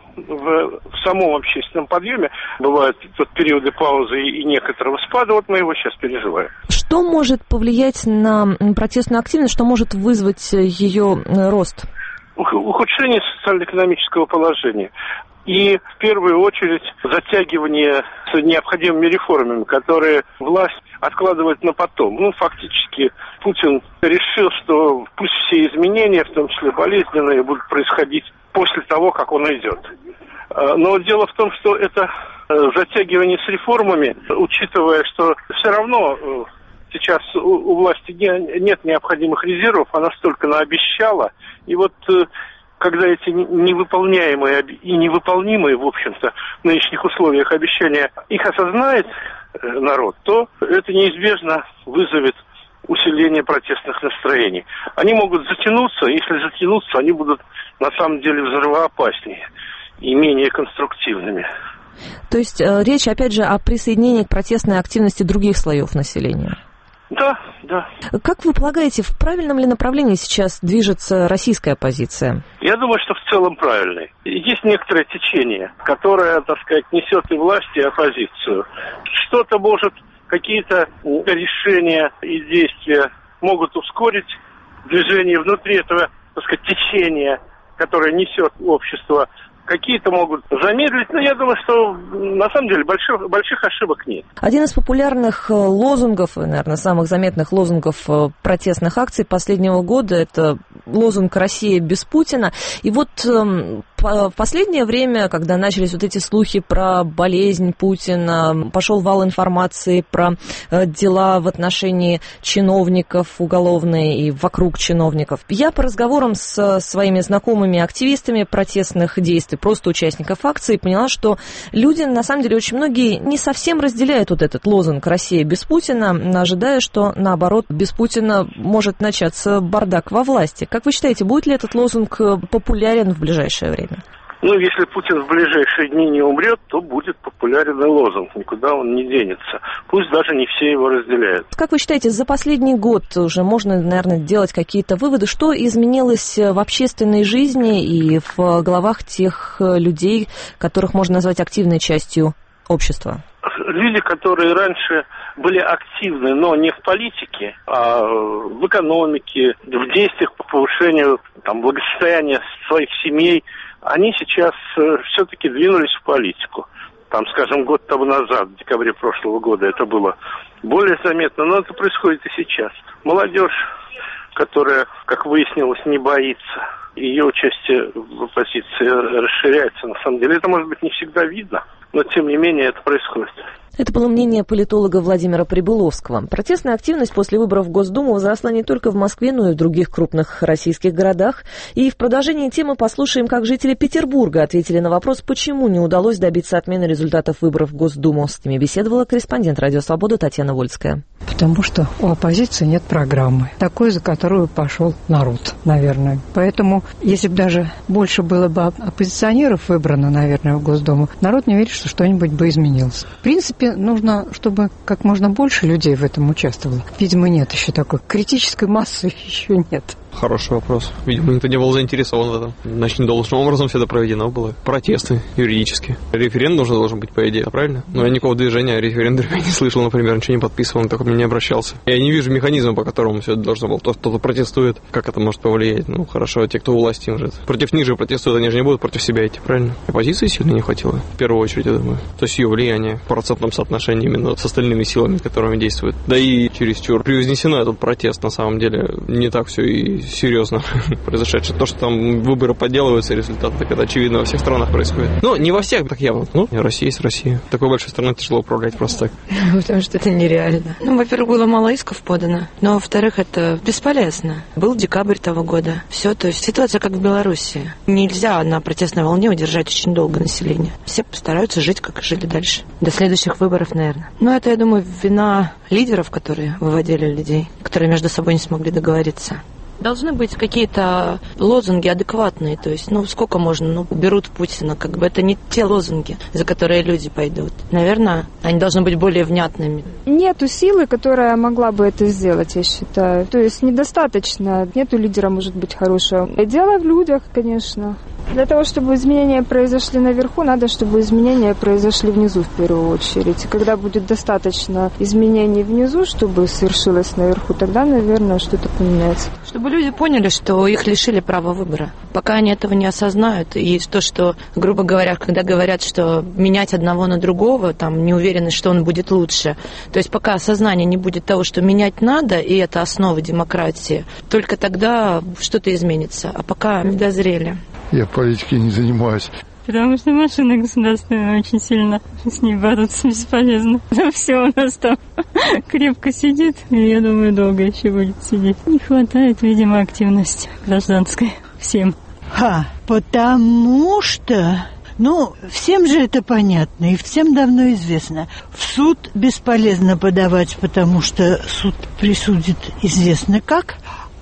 Speaker 12: в самом общественном подъеме. Бывают периоды паузы и некоторого спада. Вот мы его сейчас переживаем. Что
Speaker 2: может повлиять на протестную активность? Что может вызвать ее рост?
Speaker 12: Ухудшение социально-экономического положения. И в первую очередь затягивание с необходимыми реформами, которые власть откладывает на потом. Фактически Путин решил, что пусть все изменения, в том числе болезненные, будут происходить после того, как он идет. Но дело в том, что это затягивание с реформами, учитывая, что все равно сейчас у власти нет необходимых резервов, она столько наобещала. И вот когда эти невыполняемые и невыполнимые, в общем-то, в нынешних условиях обещания, их осознает народ, то это неизбежно вызовет усиление протестных настроений. Они могут затянуться, если затянутся, они будут на самом деле взрывоопаснее и менее конструктивными.
Speaker 2: То есть речь, опять же, о присоединении к протестной активности других слоев населения?
Speaker 12: Да, да.
Speaker 2: Как вы полагаете, в правильном ли направлении сейчас движется российская оппозиция?
Speaker 12: Я думаю, что в целом правильной. Есть некоторое течение, которое, так сказать, несет и власть, и оппозицию. Что-то может, какие-то решения и действия могут ускорить движение внутри этого, так сказать, течения, которое несет общество. Какие-то могут замедлить, но я думаю, что на самом деле больших ошибок нет.
Speaker 2: Один из популярных лозунгов, наверное, самых заметных лозунгов протестных акций последнего года – это лозунг «Россия без Путина». И вот в последнее время, когда начались вот эти слухи про болезнь Путина, пошел вал информации про дела в отношении чиновников уголовные и вокруг чиновников. Я по разговорам с своими знакомыми активистами протестных действий, просто участников акции, поняла, что люди, на самом деле, очень многие не совсем разделяют вот этот лозунг «Россия без Путина», ожидая, что, наоборот, без Путина может начаться бардак во власти. Как вы считаете, будет ли этот лозунг популярен в ближайшее время?
Speaker 12: Если Путин в ближайшие дни не умрет, то будет популярен и лозунг. Никуда он не денется. Пусть даже не все его разделяют.
Speaker 2: Как вы считаете, за последний год уже можно, наверное, делать какие-то выводы? Что изменилось в общественной жизни и в головах тех людей, которых можно назвать активной частью общества?
Speaker 12: Люди, которые раньше были активны, но не в политике, а в экономике, в действиях по повышению благосостояния своих семей, они сейчас все-таки двинулись в политику. Скажем, год тому назад, в декабре прошлого года, это было более заметно, но это происходит и сейчас. Молодежь, которая, как выяснилось, не боится, ее участие в оппозиции расширяется. На самом деле, это, может быть, не всегда видно, но, тем не менее, это происходит.
Speaker 2: Это было мнение политолога Владимира Прибыловского. Протестная активность после выборов в Госдуму возросла не только в Москве, но и в других крупных российских городах. И в продолжении темы послушаем, как жители Петербурга ответили на вопрос, почему не удалось добиться отмены результатов выборов в Госдуму. С ними беседовала корреспондент «Радио Свобода» Татьяна Вольская.
Speaker 13: Потому что у оппозиции нет программы, такой, за которую пошел народ, наверное. Поэтому, если бы даже больше было бы оппозиционеров выбрано, наверное, в Госдуму, народ не верит, что что-нибудь бы изменилось. В принципе, нужно, чтобы как можно больше людей в этом участвовало. Видимо, нет еще такой критической массы, еще нет.
Speaker 14: Хороший вопрос. Видимо, никто не был заинтересован в этом. Значит, недолжным образом все это проведено было. Протесты юридические. Референдум уже должен быть, по идее, правильно? Но я никакого движения о референдуме не слышал, например, ничего не подписывал, он только ко мне не обращался. Я не вижу механизма, по которому все это должно было. Кто-то протестует, как это может повлиять? Ну, хорошо, те, кто у власти уже. Против них же протестуют, они же не будут против себя идти, правильно? Оппозиции сильно не хватило, в первую очередь, я думаю. То есть ее влияние в процентном соотношении именно с остальными силами, которыми действует. Да и чересчур превознесено этот протест, на самом деле, не так все и серьезно произошедшее. То, что там выборы подделываются, результаты, так это очевидно во всех странах происходит. Ну, не во всех, так явно. Ну, Россия есть Россия. Такой большой страной тяжело управлять просто так.
Speaker 15: Потому что это нереально. Ну, во-первых, было мало исков подано, но, во-вторых, это бесполезно. Был декабрь того года. Все, то есть ситуация как в Беларуси. Нельзя на протестной волне удержать очень долго население. Все постараются жить, как жили дальше. До следующих выборов, наверное. Но это, я думаю, вина лидеров, которые выводили людей, которые между собой не смогли договориться. Должны быть какие-то лозунги адекватные, то есть, сколько можно, уберут Путина, как бы это не те лозунги, за которые люди пойдут. Наверное, они должны быть более внятными.
Speaker 16: Нету силы, которая могла бы это сделать, я считаю. То есть недостаточно, нету лидера, может быть, хорошего. Дело в людях, конечно. Для того, чтобы изменения произошли наверху, надо, чтобы изменения произошли внизу в первую очередь. И когда будет достаточно изменений внизу, чтобы свершилось наверху, тогда, наверное, что-то поменяется.
Speaker 15: Чтобы люди поняли, что их лишили права выбора. Пока они этого не осознают, и то, что, грубо говоря, когда говорят, что менять одного на другого, там, не уверены, что он будет лучше. То есть пока осознание не будет того, что менять надо, и это основа демократии, только тогда что-то изменится. А пока не дозрели.
Speaker 17: Я политикой не занимаюсь.
Speaker 18: Потому что машина государственная очень сильно с ней бороться бесполезно. Все у нас там крепко сидит, и я думаю, долго еще будет сидеть. Не хватает, видимо, активности гражданской всем.
Speaker 19: Потому что... всем же это понятно и всем давно известно. В суд бесполезно подавать, потому что суд присудит известно как.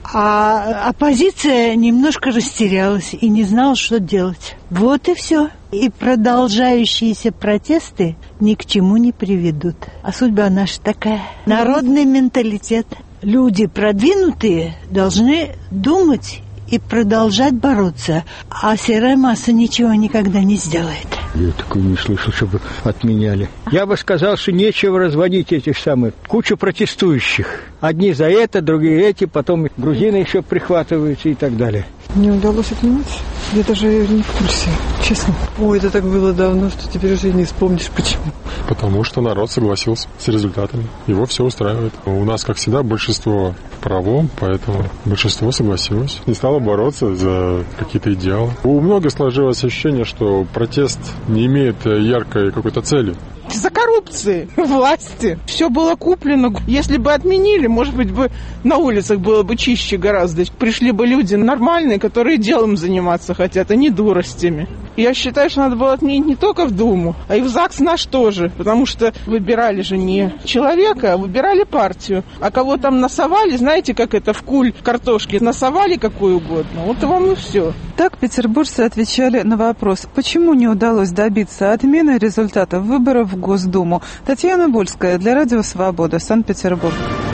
Speaker 19: А оппозиция немножко растерялась и не знала, что делать. Вот и все. И продолжающиеся протесты ни к чему не приведут. А судьба наша такая. Народный менталитет. Люди продвинутые должны думать и продолжать бороться. А серая масса ничего никогда не сделает.
Speaker 20: Я такого не слышал, чтобы отменяли. Я бы сказал, что нечего разводить этих самых кучу протестующих. Одни за это, другие эти, потом грузины еще прихватываются и так далее.
Speaker 21: Не удалось отменить? Я даже не в курсе, честно. Ой, это так было давно, что теперь уже не вспомнишь, почему.
Speaker 22: Потому что народ согласился с результатами. Его все устраивает. У нас, как всегда, большинство правом, поэтому большинство согласилось. Не стало бороться за какие-то идеалы. У многих сложилось ощущение, что протест не имеет яркой какой-то цели.
Speaker 23: За коррупцией власти. Все было куплено. Если бы отменили, может быть, бы на улицах было бы чище гораздо. Пришли бы люди нормальные, которые делом заниматься хотят, а не дуростями. Я считаю, что надо было отменить не только в Думу, а и в ЗАГС наш тоже. Потому что выбирали же не человека, а выбирали партию. А кого там насовали, знаете, как это в куль картошки, насовали какую угодно. Вот вам и все.
Speaker 21: Так петербуржцы отвечали на вопрос, почему не удалось добиться отмены результатов выборов в Госдуму. Татьяна Бульская для Радио Свобода, Санкт-Петербург.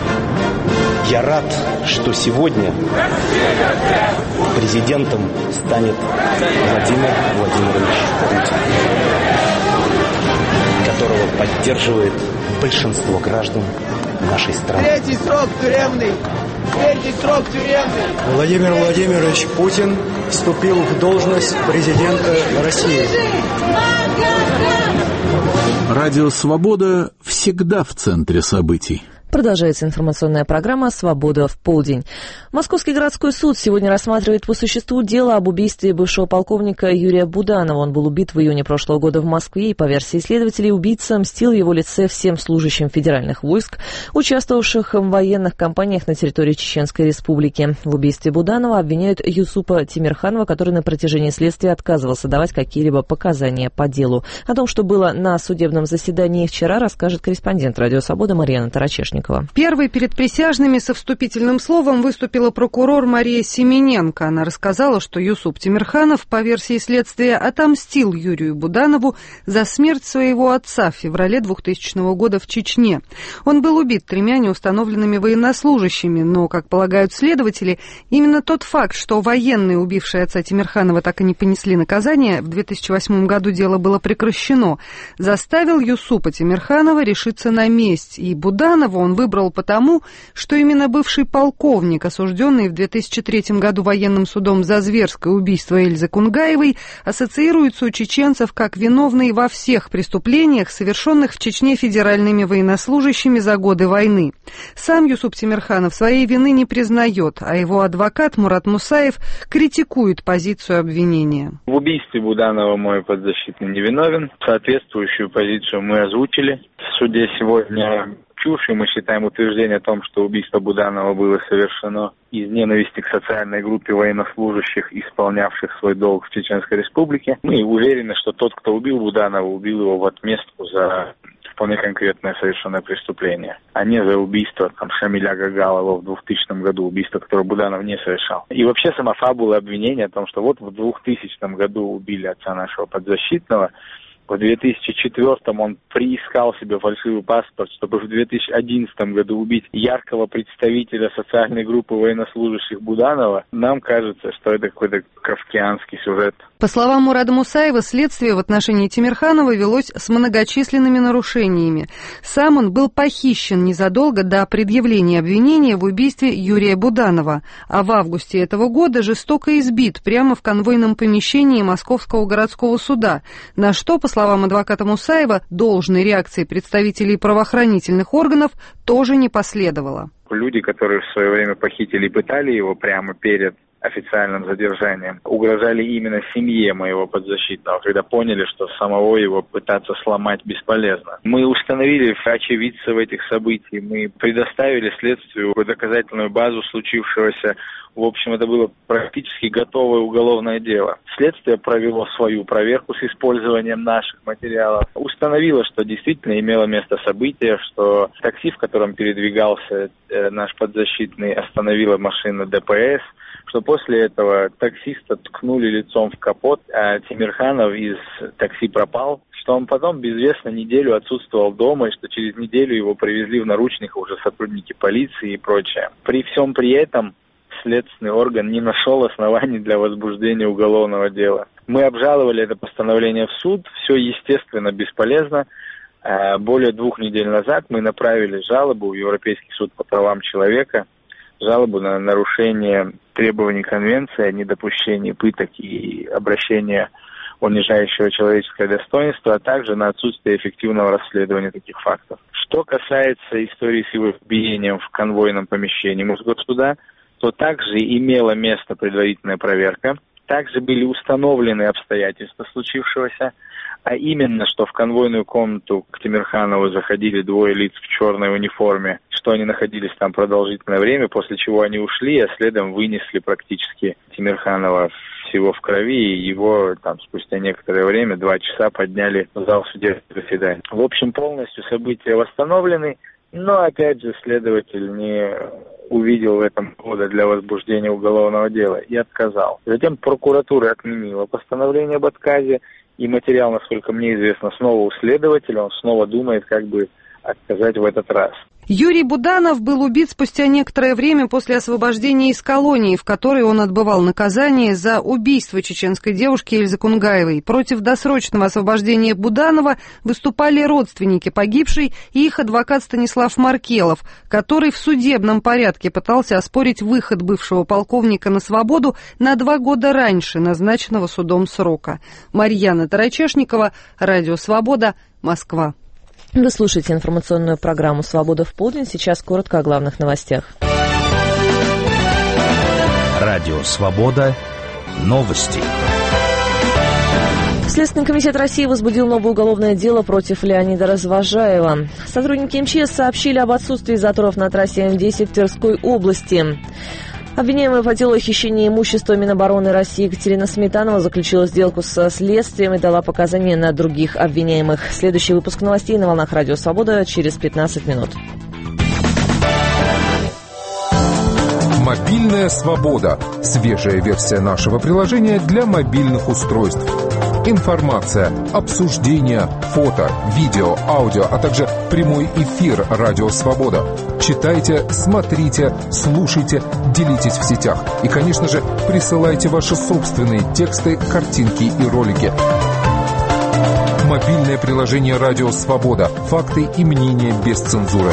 Speaker 24: Я рад, что сегодня президентом станет Владимир Владимирович Путин, которого поддерживает большинство граждан нашей страны.
Speaker 25: Третий срок тюремный! Третий срок тюремный!
Speaker 26: Владимир Владимирович Путин вступил в должность президента России.
Speaker 27: Радио «Свобода» всегда в центре событий.
Speaker 2: Продолжается информационная программа «Свобода в полдень». Московский городской суд сегодня рассматривает по существу дело об убийстве бывшего полковника Юрия Буданова. Он был убит в июне прошлого года в Москве, и, по версии следователей, убийца мстил в его лице всем служащим федеральных войск, участвовавших в военных кампаниях на территории Чеченской Республики. В убийстве Буданова обвиняют Юсупа Тимирханова, который на протяжении следствия отказывался давать какие-либо показания по делу. О том, что было на судебном заседании вчера, расскажет корреспондент «Радио Свобода» Марьяна Тарачешникова. Тарачешникова.
Speaker 1: Первой перед присяжными со вступительным словом выступила прокурор Мария Семененко. Она рассказала, что Юсуп Темирханов, по версии следствия, отомстил Юрию Буданову за смерть своего отца в феврале 2000 года в Чечне. Он был убит 3 неустановленными военнослужащими, но, как полагают следователи, именно тот факт, что военные, убившие отца Темирханова, так и не понесли наказание, в 2008 году дело было прекращено, заставил Юсупа Темирханова решиться на месть. И Буданова он выбрал потому, что именно бывший полковник, осужденный в 2003 году военным судом за зверское убийство Эльзы Кунгаевой, ассоциируется у чеченцев как виновный во всех преступлениях, совершенных в Чечне федеральными военнослужащими за годы войны. Сам Юсуп Темирханов своей вины не признает, а его адвокат Мурат Мусаев критикует позицию обвинения.
Speaker 3: В убийстве Буданова мой подзащитный невиновен. Соответствующую позицию мы озвучили в суде сегодня. Чушь, и мы считаем утверждение о том, что убийство Буданова было совершено из ненависти к социальной группе военнослужащих, исполнявших свой долг в Чеченской Республике. Мы уверены, что тот, кто убил Буданова, убил его в отместку за вполне конкретное совершенное преступление, а не за убийство Шамиля Гагалова в 2000 году, убийство, которое Буданов не совершал. И вообще сама фабула обвинения о том, что вот в 2000 году убили отца нашего подзащитного, в 2004-м он приискал себе фальшивый паспорт, чтобы в 2011 году убить яркого представителя социальной группы военнослужащих Буданова. Нам кажется, что это какой-то кафкианский сюжет.
Speaker 1: По словам Мурада Мусаева, следствие в отношении Темирханова велось с многочисленными нарушениями. Сам он был похищен незадолго до предъявления обвинения в убийстве Юрия Буданова, а в августе этого года жестоко избит прямо в конвойном помещении Московского городского суда, на что, по словам адвоката Мусаева, должной реакции представителей правоохранительных органов тоже не последовало.
Speaker 3: Люди, которые в свое время похитили и пытали его прямо перед официальным задержанием, угрожали именно семье моего подзащитного, когда поняли, что самого его пытаться сломать бесполезно. Мы установили очевидцев этих событий, мы предоставили следствию доказательную базу случившегося. В общем, это было практически готовое уголовное дело. Следствие провело свою проверку с использованием наших материалов. Установило, что действительно имело место событие, что такси, в котором передвигался наш подзащитный, остановила машина ДПС, что после этого таксиста ткнули лицом в капот, а Темирханов из такси пропал, что он потом безвестно неделю отсутствовал дома, и что через неделю его привезли в наручниках уже сотрудники полиции и прочее. При всем при этом следственный орган не нашел оснований для возбуждения уголовного дела. Мы обжаловали это постановление в суд, все, естественно, бесполезно. Более 2 недель назад мы направили жалобу в Европейский суд по правам человека, жалобу на нарушение требований конвенции о недопущении пыток и обращения унижающего человеческое достоинство, а также на отсутствие эффективного расследования таких фактов. Что касается истории с его избиением в конвойном помещении Мосгорсуда, то также имела место предварительная проверка, также были установлены обстоятельства случившегося, а именно, что в конвойную комнату к Темирханову заходили 2 лиц в черной униформе, что они находились там продолжительное время, после чего они ушли, а следом вынесли практически Темирханова всего в крови, и его там спустя некоторое время, 2 часа, подняли в зал судебного заседания. В общем, полностью события восстановлены, но, опять же, следователь не увидел в этом повода для возбуждения уголовного дела и отказал. Затем прокуратура отменила постановление об отказе, и материал, насколько мне известно, снова у следователя, он снова думает, как бы отказать в этот раз.
Speaker 1: Юрий Буданов был убит спустя некоторое время после освобождения из колонии, в которой он отбывал наказание за убийство чеченской девушки Эльзы Кунгаевой. Против досрочного освобождения Буданова выступали родственники погибшей и их адвокат Станислав Маркелов, который в судебном порядке пытался оспорить выход бывшего полковника на свободу на 2 года раньше назначенного судом срока. Марьяна Тарачешникова, Радио Свобода, Москва.
Speaker 2: Вы слушаете информационную программу «Свобода в полдень». Сейчас коротко о главных новостях.
Speaker 8: Радио «Свобода». Новости.
Speaker 2: Следственный комитет России возбудил новое уголовное дело против Леонида Развожаева. Сотрудники МЧС сообщили об отсутствии заторов на трассе М10 в Тверской области. Обвиняемая по делу о хищении имущества Минобороны России Екатерина Сметанова заключила сделку со следствием и дала показания на других обвиняемых. Следующий выпуск новостей на волнах Радио Свобода через 15 минут.
Speaker 4: Мобильная свобода. Свежая версия нашего приложения для мобильных устройств. Информация, обсуждения, фото, видео, аудио, а также прямой эфир «Радио Свобода». Читайте, смотрите, слушайте, делитесь в сетях. И, конечно же, присылайте ваши собственные тексты, картинки и ролики. Мобильное приложение «Радио Свобода». Факты и мнения без цензуры.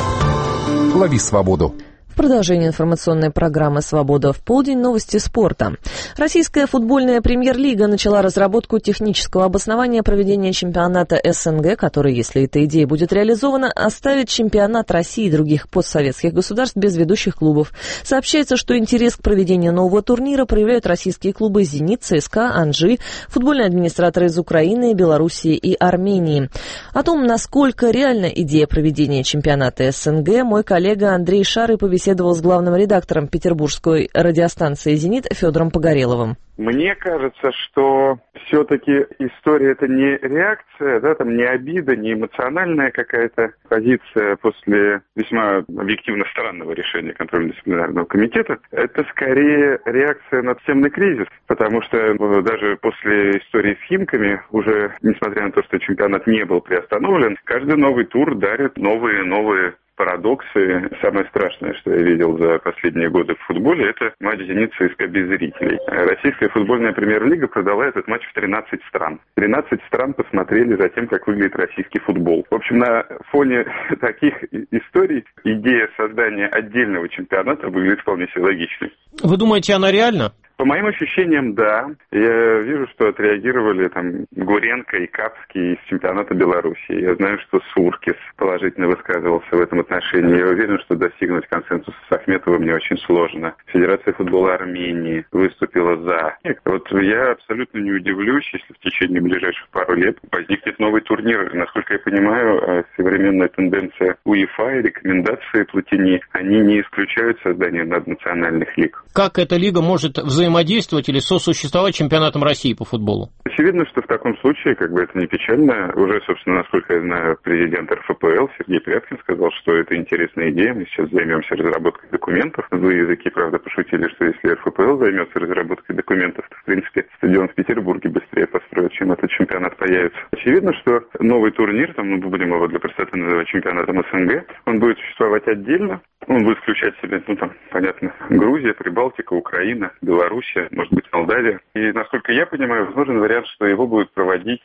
Speaker 4: Лови свободу.
Speaker 2: В продолжении информационной программы «Свобода в полдень» новости спорта. Российская футбольная премьер-лига начала разработку технического обоснования проведения чемпионата СНГ, который, если эта идея будет реализована, оставит чемпионат России и других постсоветских государств без ведущих клубов. Сообщается, что интерес к проведению нового турнира проявляют российские клубы «Зенит», ЦСКА, «Анжи», футбольные администраторы из Украины, Белоруссии и Армении. О том, насколько реальна идея проведения чемпионата СНГ, мой коллега Андрей Шарый побеседовал с главным редактором петербургской радиостанции «Зенит» Федором Погореловым.
Speaker 5: Мне кажется, что все-таки история — это не реакция, да, там не обида, не эмоциональная какая-то позиция после весьма объективно странного решения контрольно-дисциплинарного комитета. Это скорее реакция на системный кризис, потому что даже после истории с Химками, уже несмотря на то, что чемпионат не был приостановлен, каждый новый тур дарит новые парадоксы. Самое страшное, что я видел за последние годы в футболе, это матч «Зенит» ЦСКА без зрителей. Российская футбольная премьер-лига продала этот матч в 13 стран. 13 стран посмотрели за тем, как выглядит российский футбол. В общем, на фоне таких историй идея создания отдельного чемпионата выглядит вполне себе логичной.
Speaker 6: Вы думаете, она реальна?
Speaker 5: По моим ощущениям, да. Я вижу, что отреагировали там Гуренко и Капский из чемпионата Белоруссии. Я знаю, что Суркис положительно высказывался в этом отношении. Я уверен, что достигнуть консенсуса с Ахметовым мне очень сложно. Федерация футбола Армении выступила за. Вот я абсолютно не удивлюсь, если в течение ближайших пару лет возникнет новый турнир. Насколько я понимаю, современная тенденция УЕФА и рекомендации Платини, они не исключают создание наднациональных лиг.
Speaker 6: Как эта лига может взаимодействовать или сосуществовать с чемпионатом России по футболу?
Speaker 5: Очевидно, что в таком случае, как бы это ни печально, уже, собственно, насколько я знаю, президент РФПЛ Сергей Пряткин сказал, что это интересная идея, мы сейчас займемся разработкой документов. Злые языки, правда, пошутили, что если РФПЛ займется разработкой документов, то, в принципе, стадион в Петербурге быстрее построят, чем этот чемпионат появится. Очевидно, что новый турнир, там мы будем его для простоты называть чемпионатом СНГ, он будет существовать отдельно, он будет включать в себя, понятно, Грузия, Прибалтика, Украина, Белоруссия, может быть, Молдавия. И, насколько я понимаю, возможен вариант, что его будет проводить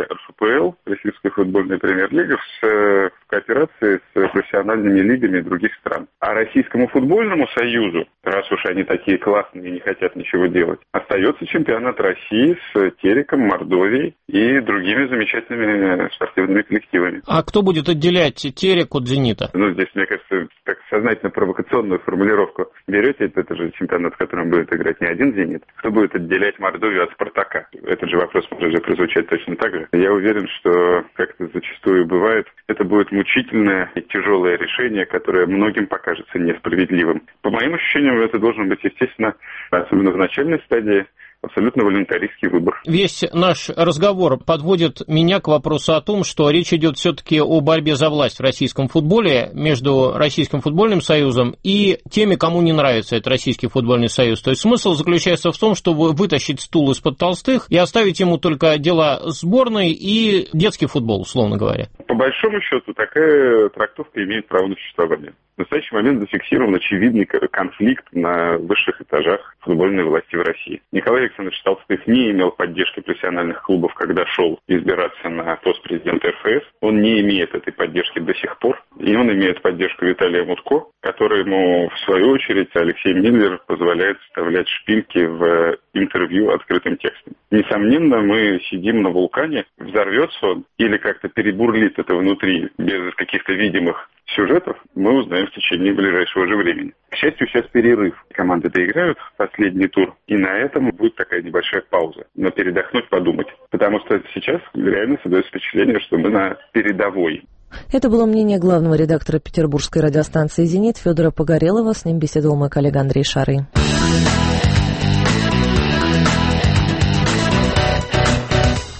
Speaker 5: РФПЛ, Российская футбольная премьер-лига, в кооперации с профессиональными лигами других стран. А Российскому футбольному союзу, раз уж они такие классные и не хотят ничего делать, остается чемпионат России с Тереком, Мордовией и другими замечательными спортивными коллективами.
Speaker 6: А кто будет отделять Терек от «Зенита»?
Speaker 5: Здесь, мне кажется, так сознательно провокационную формулировку берете, это же чемпионат, в котором будет играть не один «Зенит». Кто будет отделять Мордовию от «Спартака»? Этот же вопрос может же прозвучать точно так же. Я уверен, что, как это зачастую бывает, это будет мучительное и тяжелое решение, которое многим покажется несправедливым. По моим ощущениям, это должен быть, естественно, особенно в начальной стадии, абсолютно волюнтаристский выбор.
Speaker 6: Весь наш разговор подводит меня к вопросу о том, что речь идет все-таки о борьбе за власть в российском футболе между Российским футбольным союзом и теми, кому не нравится этот Российский футбольный союз. То есть смысл заключается в том, чтобы вытащить стул из-под толстых и оставить ему только дела сборной и детский футбол, условно говоря.
Speaker 5: По большому счету, такая трактовка имеет право на существование. В настоящий момент зафиксирован очевидный конфликт на высших этажах футбольной власти в России. Николай Александрович Толстых не имел поддержки профессиональных клубов, когда шел избираться на пост президента РФС. Он не имеет этой поддержки до сих пор. И он имеет поддержку Виталия Мутко, которому, в свою очередь, Алексей Миллер позволяет вставлять шпильки в интервью открытым текстом. Несомненно, мы сидим на вулкане, взорвется он или как-то перебурлит это внутри без каких-то видимых сюжетов, мы узнаем в течение ближайшего же времени. К счастью, сейчас перерыв. Команды доиграют последний тур, и на этом будет такая небольшая пауза. Но передохнуть, подумать. Потому что сейчас реально создается впечатление, что мы на передовой.
Speaker 2: Это было мнение главного редактора петербургской радиостанции «Зенит» Федора Погорелова. С ним беседовал мой коллега Андрей Шарый. И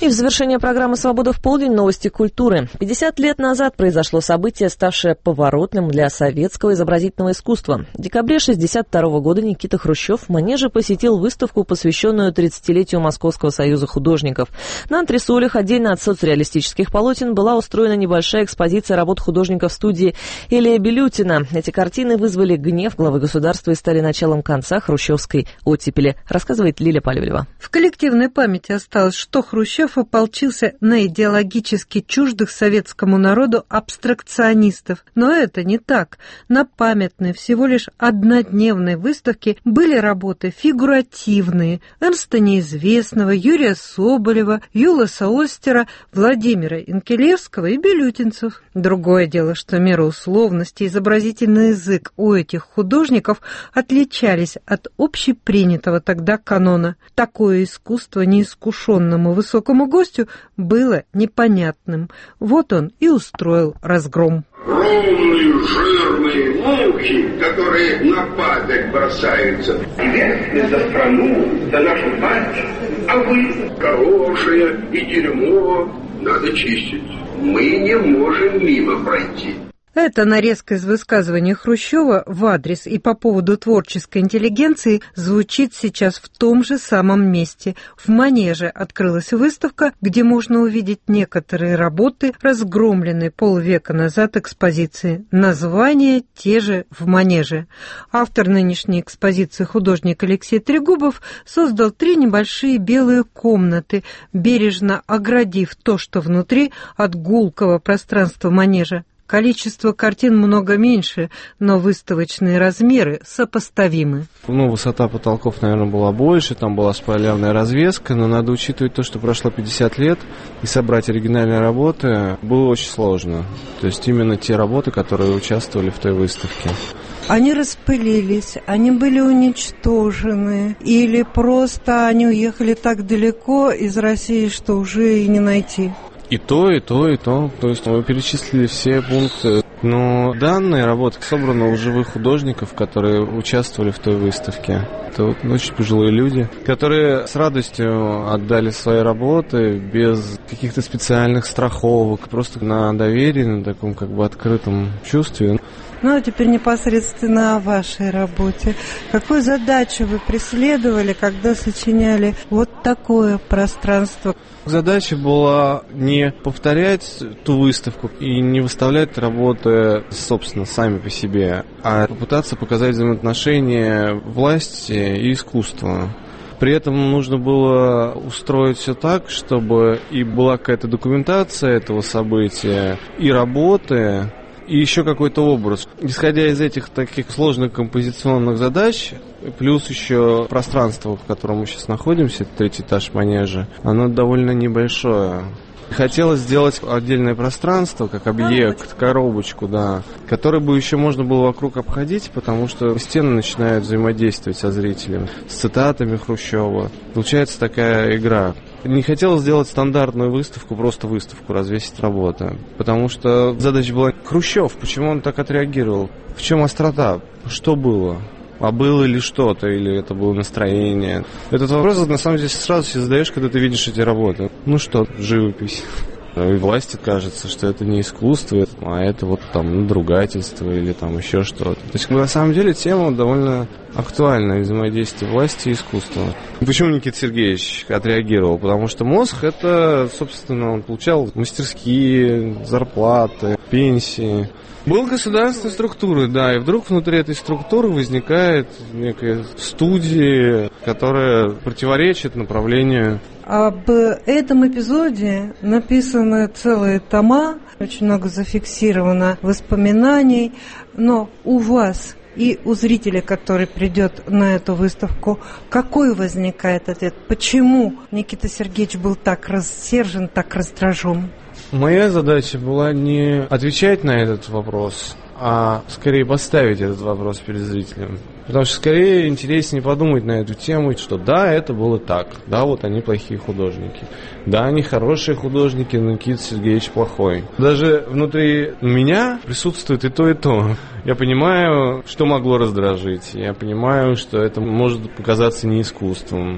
Speaker 2: в завершение программы «Свобода в полдень» новости культуры. 50 лет назад произошло событие, ставшее поворотным для советского изобразительного искусства. В декабре 1962 года Никита Хрущев в Манеже посетил выставку, посвященную 30-летию Московского союза художников. На антресолях отдельно от соцреалистических полотен была устроена небольшая экспозиция работ художников студии Илия Белютина. Эти картины вызвали гнев главы государства и стали началом конца хрущевской оттепели, рассказывает Лиля Палевлева.
Speaker 1: В коллективной памяти осталось, что Хрущев ополчился на идеологически чуждых советскому народу абстракционистов. Но это не так. На памятной, всего лишь однодневной выставке были работы фигуративные Эрнста Неизвестного, Юрия Соболева, Юласа Остера, Владимира Инкелевского и белютинцев. Другое дело, что меры условности и изобразительный язык у этих художников отличались от общепринятого тогда канона. Такое искусство неискушенному высокому гостю было непонятным. Вот он и устроил разгром.
Speaker 7: Ровные, жирные мухи, которые на падаль бросаются. Известны за страну, за нашу мать. А вы, хорошее и дерьмо, надо чистить. Мы не можем мимо пройти.
Speaker 1: Эта нарезка из высказывания Хрущева в адрес и по поводу творческой интеллигенции звучит сейчас в том же самом месте. В Манеже открылась выставка, где можно увидеть некоторые работы, разгромленные полвека назад экспозиции. Названия те же в Манеже. Автор нынешней экспозиции, художник Алексей Трегубов, создал 3 небольшие белые комнаты, бережно оградив то, что внутри, от гулкого пространства Манежа. Количество картин много меньше, но выставочные размеры сопоставимы.
Speaker 9: Высота потолков, наверное, была больше, там была спойлерная развеска, но надо учитывать то, что прошло 50 лет, и собрать оригинальные работы было очень сложно. То есть именно те работы, которые участвовали в той выставке.
Speaker 1: Они распылились, они были уничтожены, или просто они уехали так далеко из России, что уже и не найти?
Speaker 9: И то, и то, и то. То есть мы перечислили все пункты. Но данные работы собраны у живых художников, которые участвовали в той выставке. Это очень пожилые люди, которые с радостью отдали свои работы без каких-то специальных страховок, просто на доверии, на таком открытом чувстве.
Speaker 1: А теперь непосредственно о вашей работе. Какую задачу вы преследовали, когда сочиняли вот такое пространство?
Speaker 9: Задача была не повторять ту выставку и не выставлять работы, собственно, сами по себе, а попытаться показать взаимоотношения власти и искусства. При этом нужно было устроить все так, чтобы и была какая-то документация этого события, и работы, и еще какой-то образ. Исходя из этих таких сложных композиционных задач, плюс еще пространство, в котором мы сейчас находимся, 3-й этаж Манежа, оно довольно небольшое. Хотелось сделать отдельное пространство, как объект, коробочку, да, который бы еще можно было вокруг обходить, потому что стены начинают взаимодействовать со зрителем, с цитатами Хрущева. Получается такая игра. Не хотелось сделать стандартную выставку, просто выставку, развесить работы, потому что задача была: Хрущев, почему он так отреагировал? В чем острота? Что было? А было ли что-то, или это было настроение? Этот вопрос, на самом деле, сразу себе задаешь, когда ты видишь эти работы. Живопись. И власти кажется, что это не искусство, а это надругательство или еще что-то. То есть, на самом деле, тема довольно актуальна, взаимодействие власти и искусства. Почему Никита Сергеевич отреагировал? Потому что мозг, это, собственно, он получал мастерские, зарплаты, пенсии. Был государственной структурой, да, и вдруг внутри этой структуры возникает некая студия, которая противоречит направлению.
Speaker 1: Об этом эпизоде написаны целые тома, очень много зафиксировано воспоминаний, но у вас и у зрителя, который придет на эту выставку, какой возникает ответ? Почему Никита Сергеевич был так рассержен, так раздражен?
Speaker 9: Моя задача была не отвечать на этот вопрос, а скорее поставить этот вопрос перед зрителем. Потому что скорее интереснее подумать на эту тему, что да, это было так, да, вот они плохие художники, да, они хорошие художники, но Никита Сергеевич плохой. Даже внутри меня присутствует и то, и то. Я понимаю, что могло раздражить, я понимаю, что это может показаться не искусством.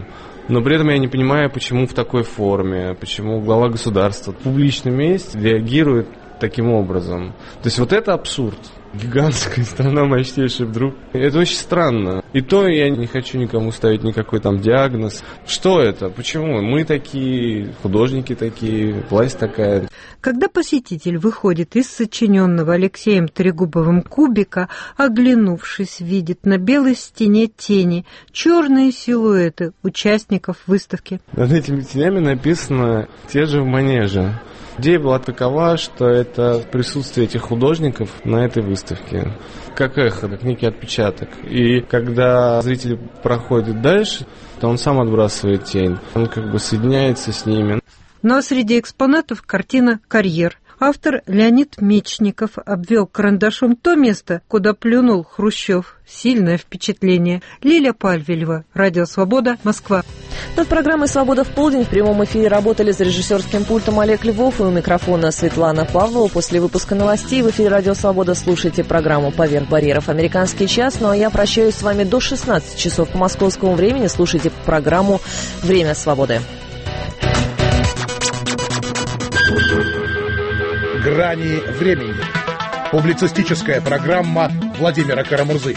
Speaker 9: Но при этом я не понимаю, почему в такой форме, почему глава государства в публичном месте реагирует таким образом. То есть вот это абсурд. Гигантская страна, мощнейший вдруг. Это очень странно. И то я не хочу никому ставить никакой там диагноз. Что это? Почему? Мы такие, художники такие, власть такая.
Speaker 10: Когда посетитель выходит из сочиненного Алексеем Трегубовым кубика, оглянувшись, видит на белой стене тени, черные силуэты участников выставки.
Speaker 9: Над этими тенями написано «Те же в манеже». Идея была такова, что это присутствие этих художников на этой выставке, как эхо, как некий отпечаток. И когда зритель проходит дальше, то он сам отбрасывает тень, он как бы соединяется с ними.
Speaker 10: Но среди экспонатов картина «Карьер». Автор Леонид Мечников обвел карандашом то место, куда плюнул Хрущев. Сильное впечатление. Лиля Пальвелева, Радио Свобода, Москва.
Speaker 2: Над программой «Свобода в полдень» в прямом эфире работали за режиссерским пультом Олег Львов и у микрофона Светлана Павлова. После выпуска новостей в эфире «Радио Свобода» слушайте программу «Поверх барьеров. Американский час». Ну а я прощаюсь с вами до 16 часов по московскому времени. Слушайте программу «Время свободы».
Speaker 11: «Грани времени». Публицистическая программа Владимира Карамурзы.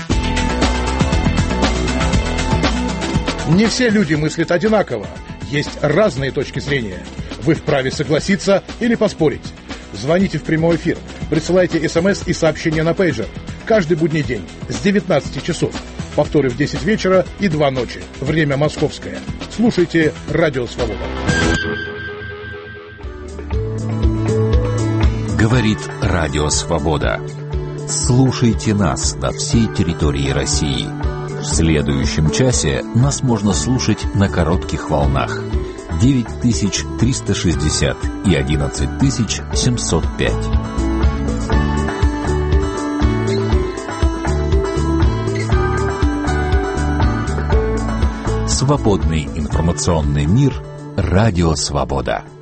Speaker 11: Не все люди мыслят одинаково. Есть разные точки зрения. Вы вправе согласиться или поспорить. Звоните в прямой эфир. Присылайте СМС и сообщения на пейджер. Каждый будний день с 19 часов. Повторы в 10 вечера и 2 ночи. Время московское. Слушайте «Радио Свобода».
Speaker 8: Говорит Радио Свобода. Слушайте нас на всей территории России. В следующем часе нас можно слушать на коротких волнах 9360 и 11705. Свободный информационный мир. Радио Свобода.